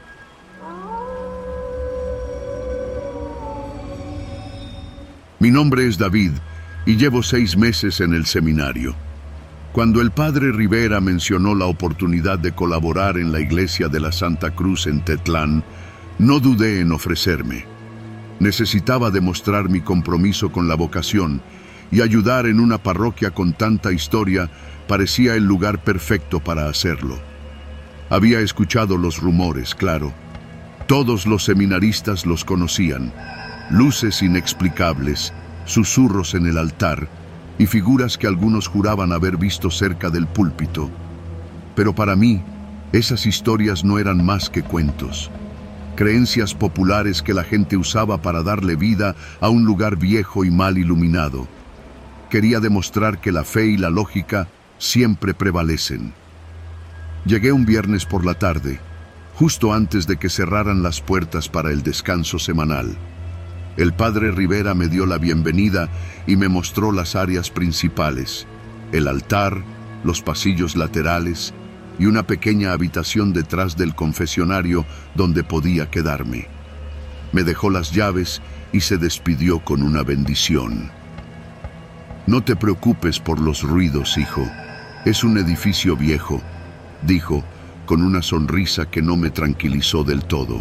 Mi nombre es David y llevo 6 meses en el seminario. Cuando el padre Rivera mencionó la oportunidad de colaborar en la iglesia de la Santa Cruz en Tetlán, no dudé en ofrecerme. Necesitaba demostrar mi compromiso con la vocación y ayudar en una parroquia con tanta historia parecía el lugar perfecto para hacerlo. Había escuchado los rumores, claro. Todos los seminaristas los conocían. Luces inexplicables, susurros en el altar y figuras que algunos juraban haber visto cerca del púlpito. Pero para mí, esas historias no eran más que cuentos. Creencias populares que la gente usaba para darle vida a un lugar viejo y mal iluminado. Quería demostrar que la fe y la lógica siempre prevalecen. Llegué un viernes por la tarde, justo antes de que cerraran las puertas para el descanso semanal. El padre Rivera me dio la bienvenida y me mostró las áreas principales, el altar, los pasillos laterales y una pequeña habitación detrás del confesionario donde podía quedarme. Me dejó las llaves y se despidió con una bendición. «No te preocupes por los ruidos, hijo. Es un edificio viejo», dijo, con una sonrisa que no me tranquilizó del todo.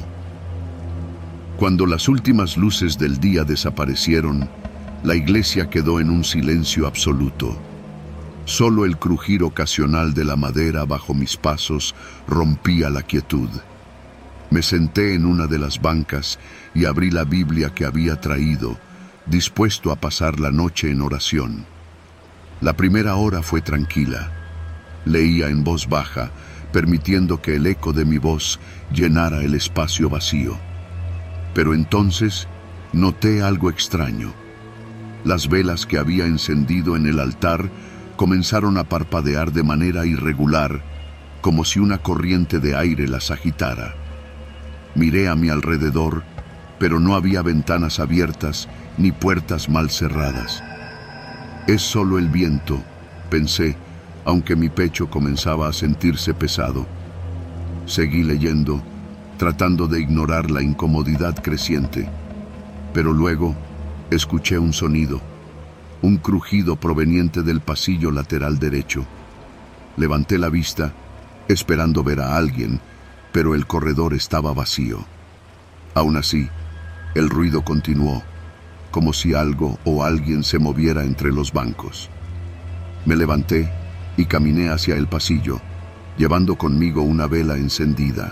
Cuando las últimas luces del día desaparecieron, la iglesia quedó en un silencio absoluto. Solo el crujir ocasional de la madera bajo mis pasos rompía la quietud. Me senté en una de las bancas y abrí la Biblia que había traído, dispuesto a pasar la noche en oración. La primera hora fue tranquila. Leía en voz baja, permitiendo que el eco de mi voz llenara el espacio vacío. Pero entonces noté algo extraño. Las velas que había encendido en el altar comenzaron a parpadear de manera irregular, como si una corriente de aire las agitara. Miré a mi alrededor, pero no había ventanas abiertas ni puertas mal cerradas. «Es solo el viento», pensé, aunque mi pecho comenzaba a sentirse pesado. Seguí leyendo, tratando de ignorar la incomodidad creciente. Pero luego escuché un sonido, un crujido proveniente del pasillo lateral derecho. Levanté la vista, esperando ver a alguien, pero el corredor estaba vacío. Aún así, el ruido continuó, como si algo o alguien se moviera entre los bancos. Me levanté y caminé hacia el pasillo, llevando conmigo una vela encendida.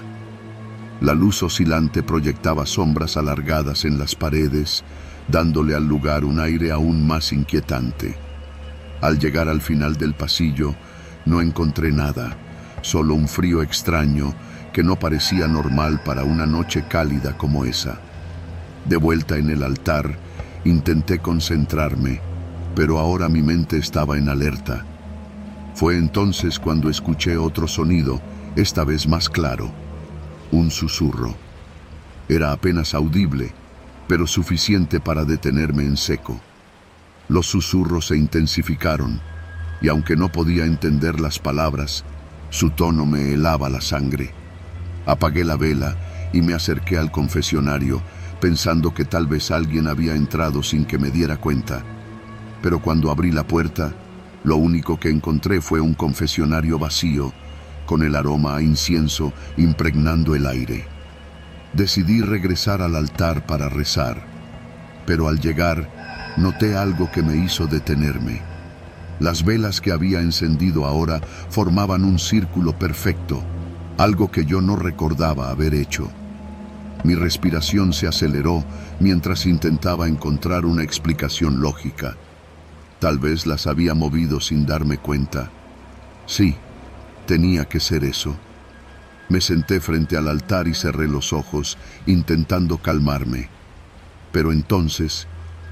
La luz oscilante proyectaba sombras alargadas en las paredes, dándole al lugar un aire aún más inquietante. Al llegar al final del pasillo, no encontré nada, solo un frío extraño que no parecía normal para una noche cálida como esa. De vuelta en el altar, intenté concentrarme, pero ahora mi mente estaba en alerta. Fue entonces cuando escuché otro sonido, esta vez más claro. Un susurro. Era apenas audible, pero suficiente para detenerme en seco. Los susurros se intensificaron, y aunque no podía entender las palabras, su tono me helaba la sangre. Apagué la vela y me acerqué al confesionario, pensando que tal vez alguien había entrado sin que me diera cuenta. Pero cuando abrí la puerta, lo único que encontré fue un confesionario vacío, con el aroma a incienso impregnando el aire. Decidí regresar al altar para rezar, pero al llegar noté algo que me hizo detenerme. Las velas que había encendido ahora formaban un círculo perfecto, algo que yo no recordaba haber hecho. Mi respiración se aceleró mientras intentaba encontrar una explicación lógica. Tal vez las había movido sin darme cuenta. Sí, tenía que ser eso. Me senté frente al altar y cerré los ojos, intentando calmarme. Pero entonces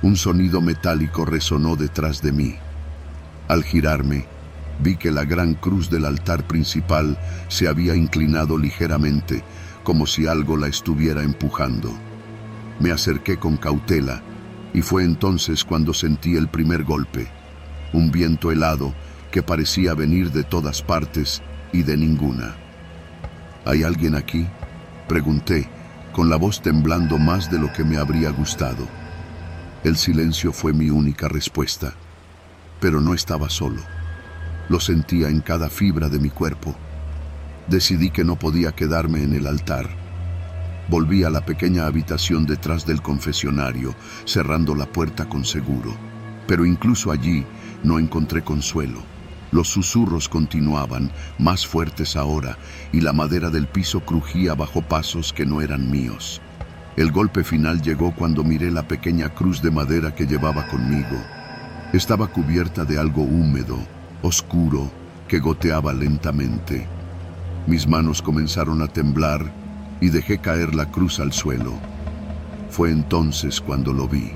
Un sonido metálico resonó detrás de mí. Al girarme, vi que la gran cruz del altar principal se había inclinado ligeramente, como si algo la estuviera empujando. Me acerqué con cautela, y fue entonces cuando sentí el primer golpe. Un viento helado que parecía venir de todas partes y de ninguna. ¿Hay alguien aquí?, pregunté, con la voz temblando más de lo que me habría gustado. El silencio fue mi única respuesta, pero no estaba solo. Lo sentía en cada fibra de mi cuerpo. Decidí que no podía quedarme en el altar. Volví a la pequeña habitación detrás del confesionario, cerrando la puerta con seguro. Pero incluso allí no encontré consuelo. Los susurros continuaban, más fuertes ahora, y la madera del piso crujía bajo pasos que no eran míos. El golpe final llegó cuando miré la pequeña cruz de madera que llevaba conmigo. Estaba cubierta de algo húmedo, oscuro, que goteaba lentamente. Mis manos comenzaron a temblar y dejé caer la cruz al suelo. Fue entonces cuando lo vi.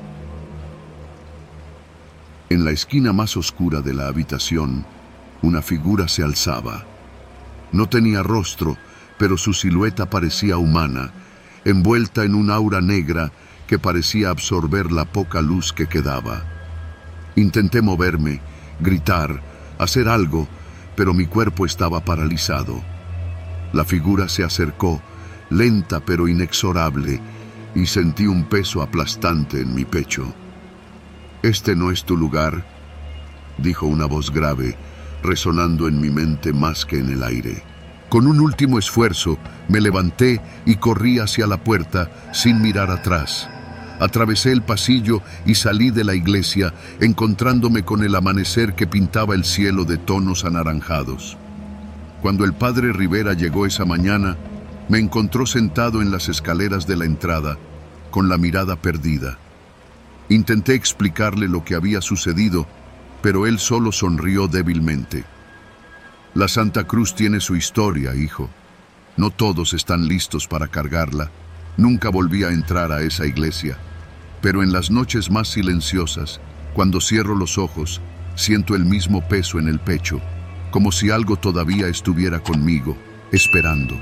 En la esquina más oscura de la habitación, una figura se alzaba. No tenía rostro, pero su silueta parecía humana, envuelta en un aura negra que parecía absorber la poca luz que quedaba. Intenté moverme, gritar, hacer algo, pero mi cuerpo estaba paralizado. La figura se acercó, lenta pero inexorable, y sentí un peso aplastante en mi pecho. «Este no es tu lugar», dijo una voz grave, resonando en mi mente más que en el aire. Con un último esfuerzo, me levanté y corrí hacia la puerta sin mirar atrás. Atravesé el pasillo y salí de la iglesia, encontrándome con el amanecer que pintaba el cielo de tonos anaranjados. Cuando el padre Rivera llegó esa mañana, me encontró sentado en las escaleras de la entrada, con la mirada perdida. Intenté explicarle lo que había sucedido, pero él solo sonrió débilmente. «La Santa Cruz tiene su historia, hijo. No todos están listos para cargarla. Nunca volví a entrar a esa iglesia. Pero en las noches más silenciosas, cuando cierro los ojos, siento el mismo peso en el pecho, como si algo todavía estuviera conmigo, esperando».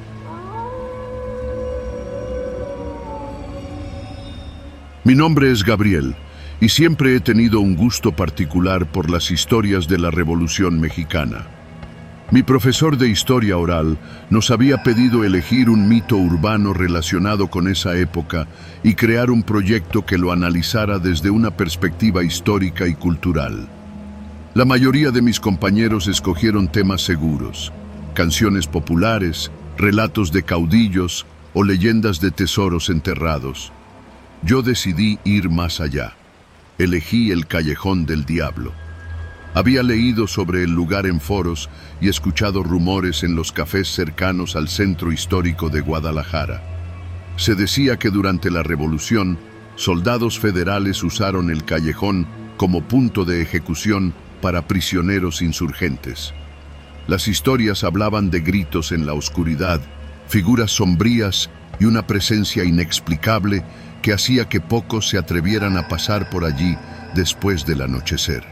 Mi nombre es Gabriel, y siempre he tenido un gusto particular por las historias de la Revolución Mexicana. Mi profesor de historia oral nos había pedido elegir un mito urbano relacionado con esa época y crear un proyecto que lo analizara desde una perspectiva histórica y cultural. La mayoría de mis compañeros escogieron temas seguros: canciones populares, relatos de caudillos o leyendas de tesoros enterrados. Yo decidí ir más allá. Elegí el Callejón del Diablo. Había leído sobre el lugar en foros y escuchado rumores en los cafés cercanos al centro histórico de Guadalajara. Se decía que durante la Revolución, soldados federales usaron el callejón como punto de ejecución para prisioneros insurgentes. Las historias hablaban de gritos en la oscuridad, figuras sombrías y una presencia inexplicable que hacía que pocos se atrevieran a pasar por allí después del anochecer.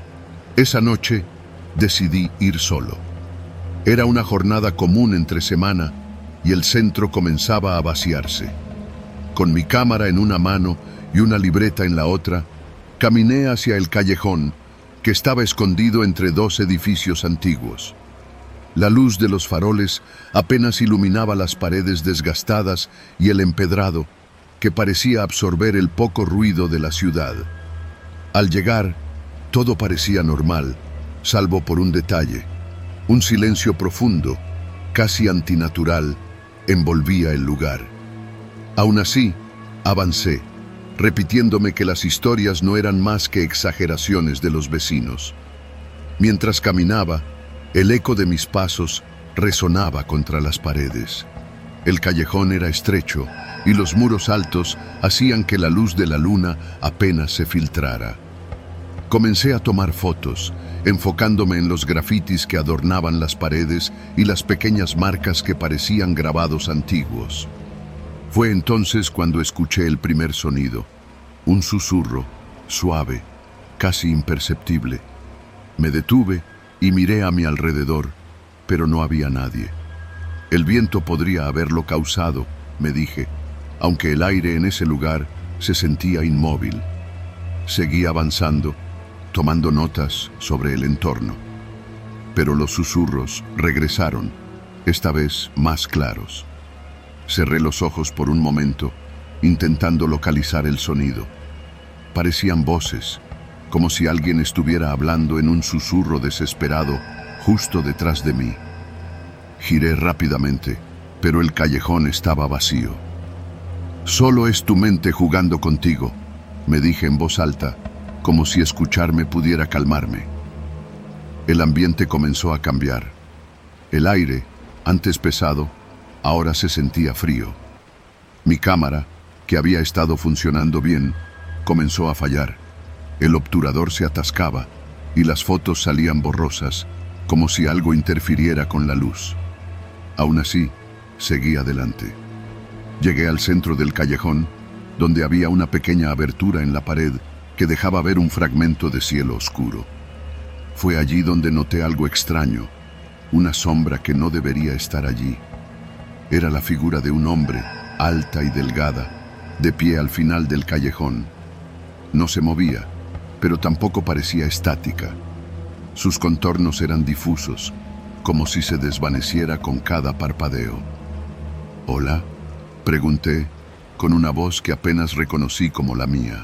Esa noche decidí ir solo. Era una jornada común entre semana y el centro comenzaba a vaciarse. Con mi cámara en una mano y una libreta en la otra, caminé hacia el callejón, que estaba escondido entre dos edificios antiguos. La luz de los faroles apenas iluminaba las paredes desgastadas y el empedrado, que parecía absorber el poco ruido de la ciudad. Al llegar, todo parecía normal, salvo por un detalle. Un silencio profundo, casi antinatural, envolvía el lugar. Aún así, avancé, repitiéndome que las historias no eran más que exageraciones de los vecinos. Mientras caminaba, el eco de mis pasos resonaba contra las paredes. El callejón era estrecho y los muros altos hacían que la luz de la luna apenas se filtrara. Comencé a tomar fotos, enfocándome en los grafitis que adornaban las paredes y las pequeñas marcas que parecían grabados antiguos. Fue entonces cuando escuché el primer sonido. Un susurro, suave, casi imperceptible. Me detuve y miré a mi alrededor, pero no había nadie. El viento podría haberlo causado, me dije, aunque el aire en ese lugar se sentía inmóvil. Seguí avanzando, tomando notas sobre el entorno. Pero los susurros regresaron, esta vez más claros. Cerré los ojos por un momento, intentando localizar el sonido. Parecían voces, como si alguien estuviera hablando en un susurro desesperado justo detrás de mí. Giré rápidamente, pero el callejón estaba vacío. «Solo es tu mente jugando contigo», me dije en voz alta, como si escucharme pudiera calmarme. El ambiente comenzó a cambiar. El aire, antes pesado, ahora se sentía frío. Mi cámara, que había estado funcionando bien, comenzó a fallar. El obturador se atascaba y las fotos salían borrosas, como si algo interfiriera con la luz. Aún así, seguí adelante. Llegué al centro del callejón, donde había una pequeña abertura en la pared que dejaba ver un fragmento de cielo oscuro. Fue allí donde noté algo extraño, una sombra que no debería estar allí. Era la figura de un hombre, alta y delgada, de pie al final del callejón. No se movía, pero tampoco parecía estática. Sus contornos eran difusos, como si se desvaneciera con cada parpadeo. «¿Hola?», pregunté, con una voz que apenas reconocí como la mía.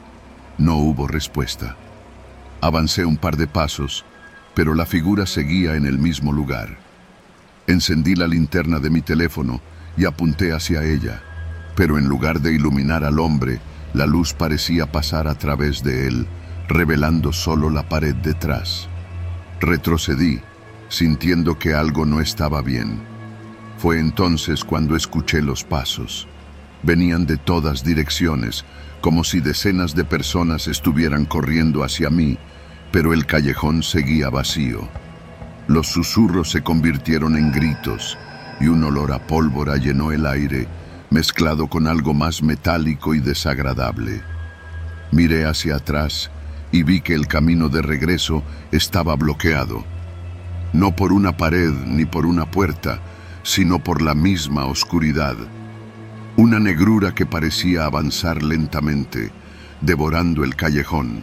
No hubo respuesta. Avancé un par de pasos, pero la figura seguía en el mismo lugar. Encendí la linterna de mi teléfono y apunté hacia ella, pero en lugar de iluminar al hombre, la luz parecía pasar a través de él, revelando solo la pared detrás. Retrocedí, sintiendo que algo no estaba bien. Fue entonces cuando escuché los pasos. Venían de todas direcciones, como si decenas de personas estuvieran corriendo hacia mí, pero el callejón seguía vacío. Los susurros se convirtieron en gritos, y un olor a pólvora llenó el aire, mezclado con algo más metálico y desagradable. Miré hacia atrás y vi que el camino de regreso estaba bloqueado. No por una pared ni por una puerta, sino por la misma oscuridad. Una negrura que parecía avanzar lentamente, devorando el callejón.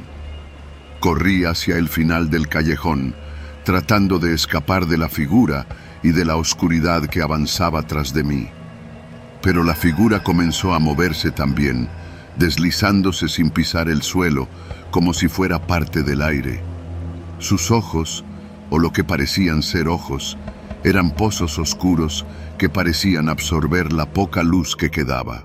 Corrí hacia el final del callejón, tratando de escapar de la figura y de la oscuridad que avanzaba tras de mí. Pero la figura comenzó a moverse también, deslizándose sin pisar el suelo, como si fuera parte del aire. Sus ojos, o lo que parecían ser ojos, eran pozos oscuros que parecían absorber la poca luz que quedaba.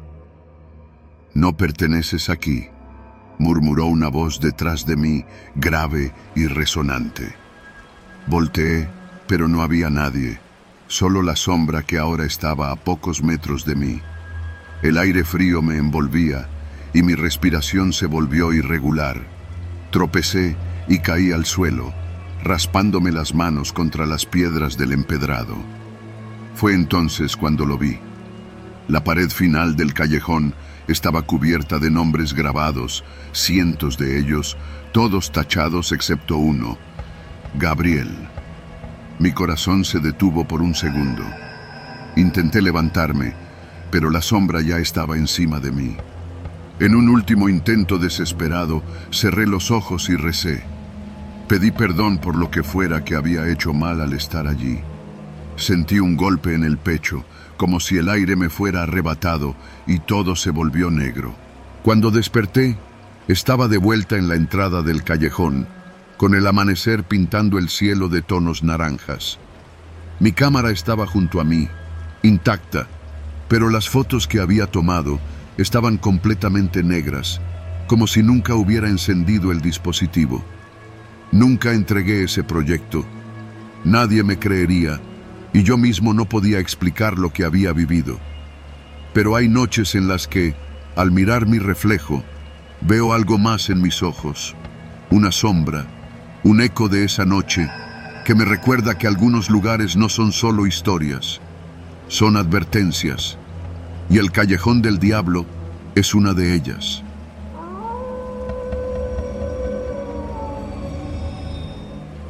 «No perteneces aquí», murmuró una voz detrás de mí, grave y resonante. Volteé, pero no había nadie, solo la sombra que ahora estaba a pocos metros de mí. El aire frío me envolvía y mi respiración se volvió irregular. Tropecé y caí al suelo, raspándome las manos contra las piedras del empedrado. Fue entonces cuando lo vi. La pared final del callejón estaba cubierta de nombres grabados, cientos de ellos, todos tachados excepto uno: Gabriel. Mi corazón se detuvo por un segundo. Intenté levantarme, pero la sombra ya estaba encima de mí. En un último intento desesperado, cerré los ojos y recé. Pedí perdón por lo que fuera que había hecho mal al estar allí. Sentí un golpe en el pecho, como si el aire me fuera arrebatado, y todo se volvió negro. Cuando desperté, estaba de vuelta en la entrada del callejón, con el amanecer pintando el cielo de tonos naranjas. Mi cámara estaba junto a mí, intacta, pero las fotos que había tomado estaban completamente negras, como si nunca hubiera encendido el dispositivo. Nunca entregué ese proyecto. Nadie me creería, y yo mismo no podía explicar lo que había vivido. Pero hay noches en las que, al mirar mi reflejo, veo algo más en mis ojos, una sombra, un eco de esa noche que me recuerda que algunos lugares no son solo historias, son advertencias, y el Callejón del Diablo es una de ellas.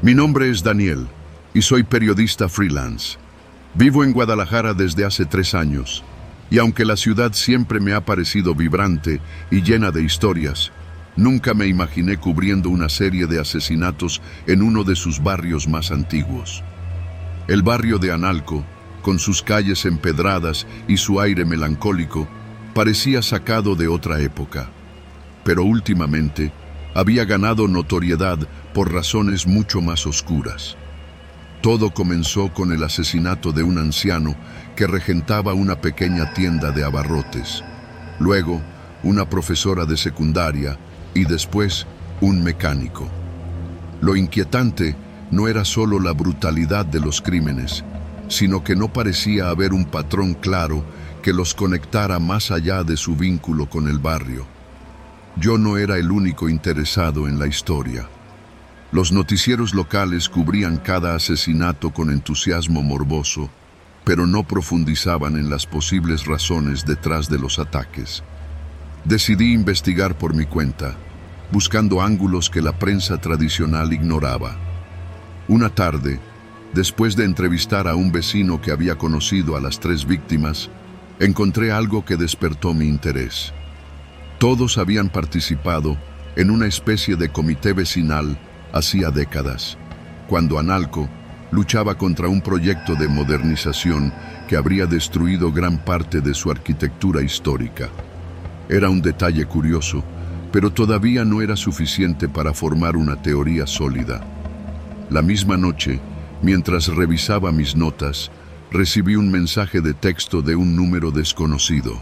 Mi nombre es Daniel y soy periodista freelance. Vivo en Guadalajara desde hace 3 años y aunque la ciudad siempre me ha parecido vibrante y llena de historias, nunca me imaginé cubriendo una serie de asesinatos en uno de sus barrios más antiguos. El barrio de Analco, con sus calles empedradas y su aire melancólico, parecía sacado de otra época. Pero últimamente había ganado notoriedad por razones mucho más oscuras. Todo comenzó con el asesinato de un anciano que regentaba una pequeña tienda de abarrotes. Luego, una profesora de secundaria y después un mecánico. Lo inquietante no era solo la brutalidad de los crímenes, sino que no parecía haber un patrón claro que los conectara más allá de su vínculo con el barrio. Yo no era el único interesado en la historia. Los noticieros locales cubrían cada asesinato con entusiasmo morboso, pero no profundizaban en las posibles razones detrás de los ataques. Decidí investigar por mi cuenta, buscando ángulos que la prensa tradicional ignoraba. Una tarde, después de entrevistar a un vecino que había conocido a las 3 víctimas, encontré algo que despertó mi interés. Todos habían participado en una especie de comité vecinal hacía décadas, cuando Analco luchaba contra un proyecto de modernización que habría destruido gran parte de su arquitectura histórica. Era un detalle curioso, pero todavía no era suficiente para formar una teoría sólida. La misma noche, mientras revisaba mis notas, recibí un mensaje de texto de un número desconocido.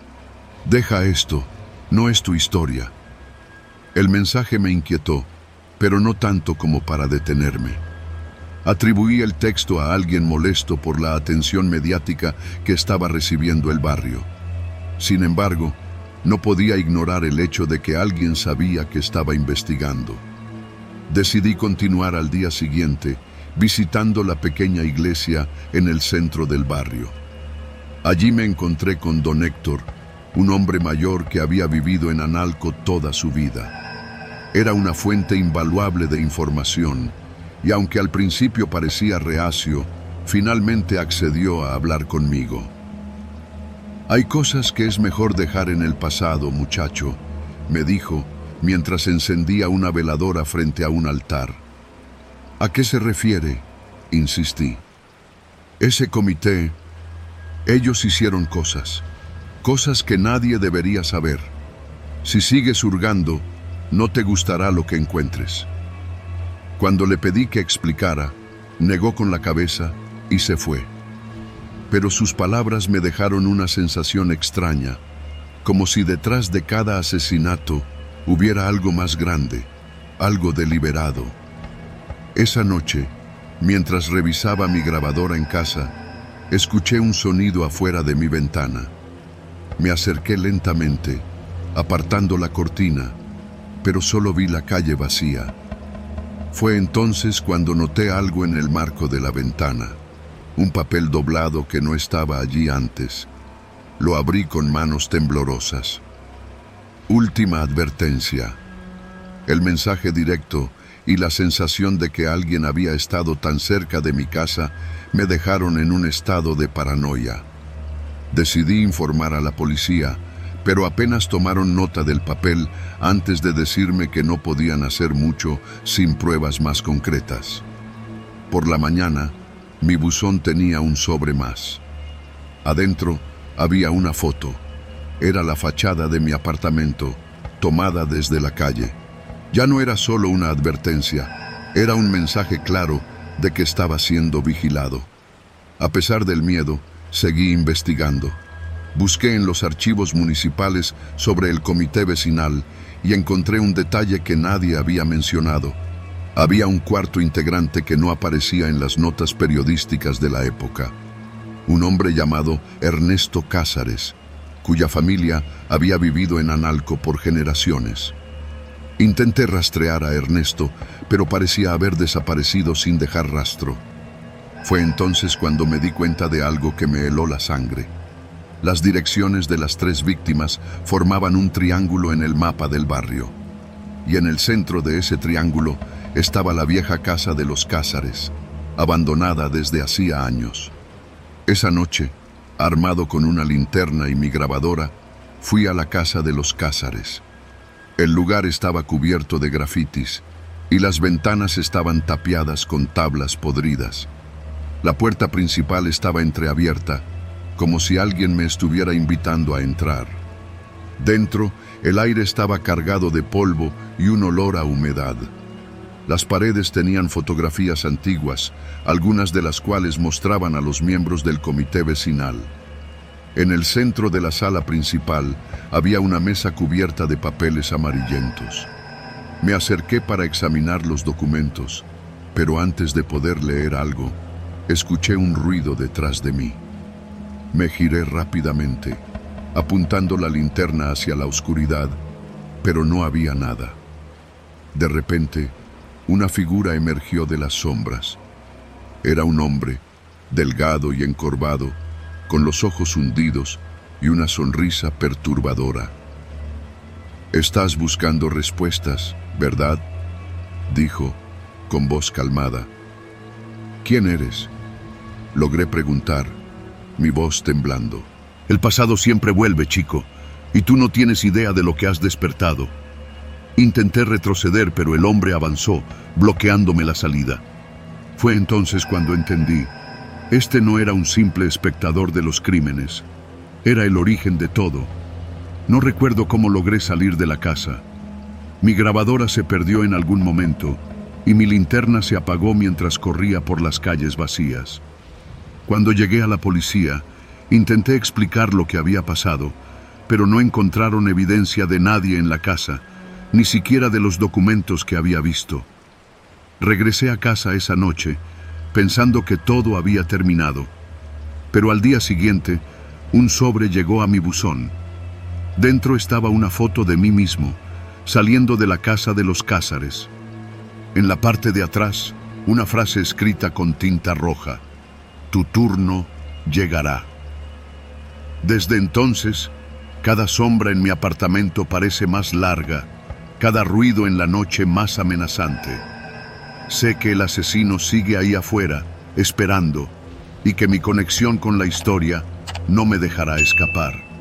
«Deja esto, no es tu historia». El mensaje me inquietó, pero no tanto como para detenerme. Atribuí el texto a alguien molesto por la atención mediática que estaba recibiendo el barrio. Sin embargo, no podía ignorar el hecho de que alguien sabía que estaba investigando. Decidí continuar al día siguiente, visitando la pequeña iglesia en el centro del barrio. Allí me encontré con don Héctor, un hombre mayor que había vivido en Analco toda su vida. Era una fuente invaluable de información, y aunque al principio parecía reacio, finalmente accedió a hablar conmigo. «Hay cosas que es mejor dejar en el pasado, muchacho», me dijo, mientras encendía una veladora frente a un altar. «¿A qué se refiere?», insistí. «Ese comité, ellos hicieron cosas que nadie debería saber. Si sigues hurgando, no te gustará lo que encuentres». Cuando le pedí que explicara, negó con la cabeza y se fue. Pero sus palabras me dejaron una sensación extraña, como si detrás de cada asesinato hubiera algo más grande, algo deliberado. Esa noche, mientras revisaba mi grabadora en casa, escuché un sonido afuera de mi ventana. Me acerqué lentamente, apartando la cortina, pero solo vi la calle vacía. Fue entonces cuando noté algo en el marco de la ventana, un papel doblado que no estaba allí antes. Lo abrí con manos temblorosas. Última advertencia. El mensaje directo y la sensación de que alguien había estado tan cerca de mi casa me dejaron en un estado de paranoia. Decidí informar a la policía, pero apenas tomaron nota del papel antes de decirme que no podían hacer mucho sin pruebas más concretas. Por la mañana, mi buzón tenía un sobre más. Adentro había una foto. Era la fachada de mi apartamento, tomada desde la calle. Ya no era solo una advertencia, era un mensaje claro de que estaba siendo vigilado. A pesar del miedo, seguí investigando. Busqué en los archivos municipales sobre el comité vecinal y encontré un detalle que nadie había mencionado. Había un cuarto integrante que no aparecía en las notas periodísticas de la época. Un hombre llamado Ernesto Cázares, cuya familia había vivido en Analco por generaciones. Intenté rastrear a Ernesto, pero parecía haber desaparecido sin dejar rastro. Fue entonces cuando me di cuenta de algo que me heló la sangre. Las direcciones de las 3 víctimas formaban un triángulo en el mapa del barrio. Y en el centro de ese triángulo estaba la vieja casa de los Cázares, abandonada desde hacía años. Esa noche, armado con una linterna y mi grabadora, fui a la casa de los Cázares. El lugar estaba cubierto de grafitis y las ventanas estaban tapiadas con tablas podridas. La puerta principal estaba entreabierta, como si alguien me estuviera invitando a entrar. Dentro, el aire estaba cargado de polvo y un olor a humedad. Las paredes tenían fotografías antiguas, algunas de las cuales mostraban a los miembros del comité vecinal. En el centro de la sala principal había una mesa cubierta de papeles amarillentos. Me acerqué para examinar los documentos, pero antes de poder leer algo, escuché un ruido detrás de mí. Me giré rápidamente, apuntando la linterna hacia la oscuridad, pero no había nada. De repente, una figura emergió de las sombras. Era un hombre, delgado y encorvado, con los ojos hundidos y una sonrisa perturbadora. «Estás buscando respuestas, ¿verdad?», dijo, con voz calmada. «¿Quién eres?», logré preguntar, mi voz temblando. «El pasado siempre vuelve, chico, y tú no tienes idea de lo que has despertado». Intenté retroceder, pero el hombre avanzó, bloqueándome la salida. Fue entonces cuando entendí. Este no era un simple espectador de los crímenes. Era el origen de todo. No recuerdo cómo logré salir de la casa. Mi grabadora se perdió en algún momento y mi linterna se apagó mientras corría por las calles vacías. Cuando llegué a la policía, intenté explicar lo que había pasado, pero no encontraron evidencia de nadie en la casa, ni siquiera de los documentos que había visto. Regresé a casa esa noche, pensando que todo había terminado. Pero al día siguiente, un sobre llegó a mi buzón. Dentro estaba una foto de mí mismo, saliendo de la casa de los Cázares. En la parte de atrás, una frase escrita con tinta roja: «Tu turno llegará». Desde entonces, cada sombra en mi apartamento parece más larga, cada ruido en la noche más amenazante. Sé que el asesino sigue ahí afuera, esperando, y que mi conexión con la historia no me dejará escapar.